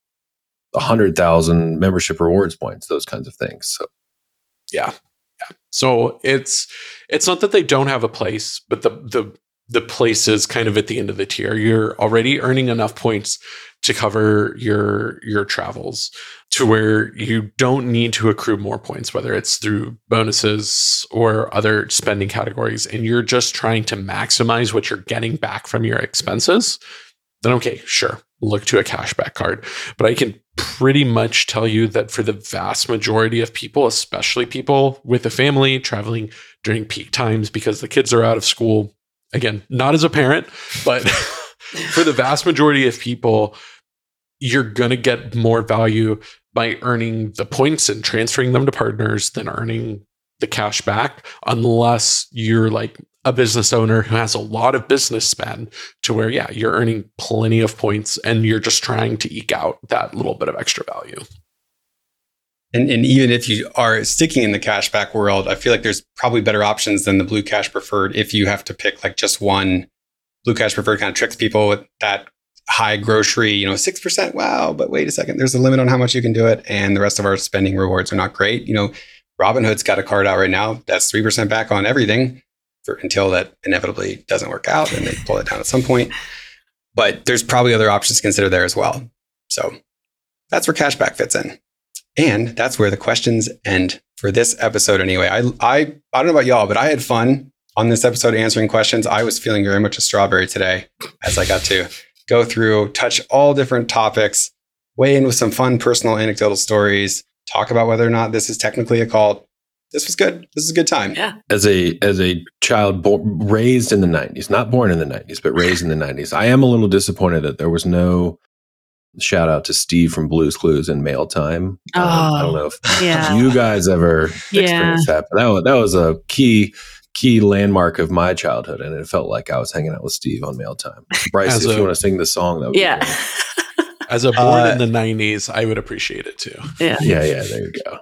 one hundred thousand membership rewards points, those kinds of things. So yeah. yeah. So it's it's not that they don't have a place, but the the the place is kind of at the end of the tier. You're already earning enough points to cover your your travels to where you don't need to accrue more points, whether it's through bonuses or other spending categories, and you're just trying to maximize what you're getting back from your expenses, then okay, sure, look to a cashback card. But I can pretty much tell you that for the vast majority of people, especially people with a family traveling during peak times because the kids are out of school, again, not as a parent, but for the vast majority of people, you're going to get more value by earning the points and transferring them to partners than earning the cash back, unless you're like a business owner who has a lot of business spend to where, yeah, you're earning plenty of points and you're just trying to eke out that little bit of extra value. And, and even if you are sticking in the cashback world, I feel like there's probably better options than the Blue Cash Preferred. If you have to pick like just one, Blue Cash Preferred kind of tricks people with that high grocery, you know, six percent. Wow. But wait a second, there's a limit on how much you can do it. And the rest of our spending rewards are not great. You know, Robinhood's got a card out right now that's three percent back on everything for, until that inevitably doesn't work out and they pull it down at some point. But there's probably other options to consider there as well. So that's where cashback fits in. And that's where the questions end for this episode anyway. I, I, I don't know about y'all, but I had fun on this episode answering questions. I was feeling very much a strawberry today as I got to go through, touch all different topics. weigh in with some fun personal anecdotal stories, talk about whether or not this is technically a cult. This was good. This is a good time. Yeah. As a as a child born, raised in the nineties, not born in the nineties, but raised in the nineties, I am a little disappointed that there was no shout out to Steve from Blue's Clues and Mail Time. Oh, um, I don't know if yeah. you guys ever Yeah. experienced that, but that was, that was a key key landmark of my childhood, and it felt like I was hanging out with Steve on Mail Time. Bryce, As if a- you want to sing the song, that would Yeah. be great. As a born Uh, in the nineties, I would appreciate it too. Yeah. Yeah, yeah, there you go.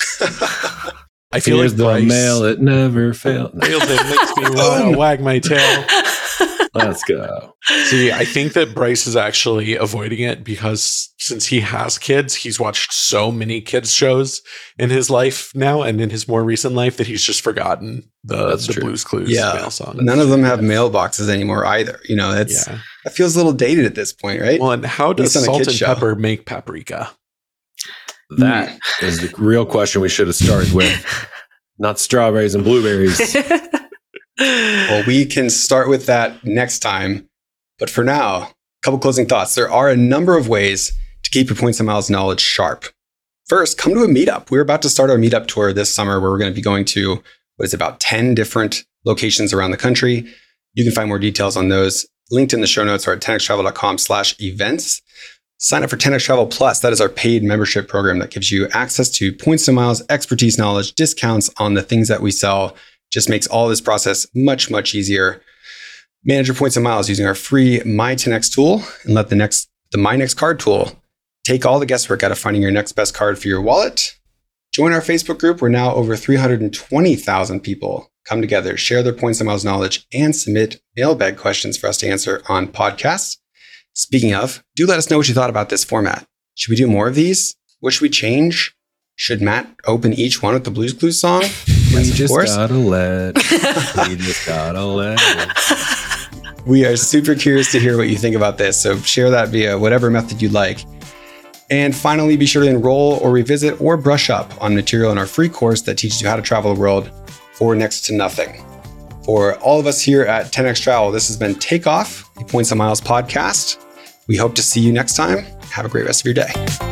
I feel Here's like the Bryce mail, it never failed. No, feels it makes me want to wag my tail. let's go. See, I think that Bryce is actually avoiding it because since he has kids, he's watched so many kids shows in his life now and in his more recent life that he's just forgotten the, That's the true. Blue's Clues Yeah. mail song. None of them have mailboxes anymore either. You know, that's Yeah. that feels a little dated at this point, right? Well, and how does Based on a salt kid's and show. pepper make paprika? That is the real question we should have started with. Not strawberries and blueberries. Well, we can start with that next time. But for now, a couple closing thoughts. There are a number of ways to keep your points and miles knowledge sharp. First, come to a meetup. We're about to start our meetup tour this summer where we're going to be going to what is about ten different locations around the country. You can find more details on those linked in the show notes or at ten x travel dot com slash events. Sign up for ten x Travel Plus. That is our paid membership program that gives you access to points and miles, expertise, knowledge, discounts on the things that we sell. Just makes all this process much, much easier. Manage your points and miles using our free My ten X tool and let the next the My Next Card tool take all the guesswork out of finding your next best card for your wallet. Join our Facebook group where now over three hundred twenty thousand people come together, share their points and miles knowledge, and submit mailbag questions for us to answer on podcasts. Speaking of, do let us know what you thought about this format. Should we do more of these? What should we change? Should Matt open each one with the Blue's Clues song? We Yes, of just course. gotta let. We just gotta let. We are super curious to hear what you think about this, so share that via whatever method you like. And finally, be sure to enroll or revisit or brush up on material in our free course that teaches you how to travel the world for next to nothing. For all of us here at ten X Travel, this has been Take Off, a Points and Miles podcast. We hope to see you next time. Have a great rest of your day.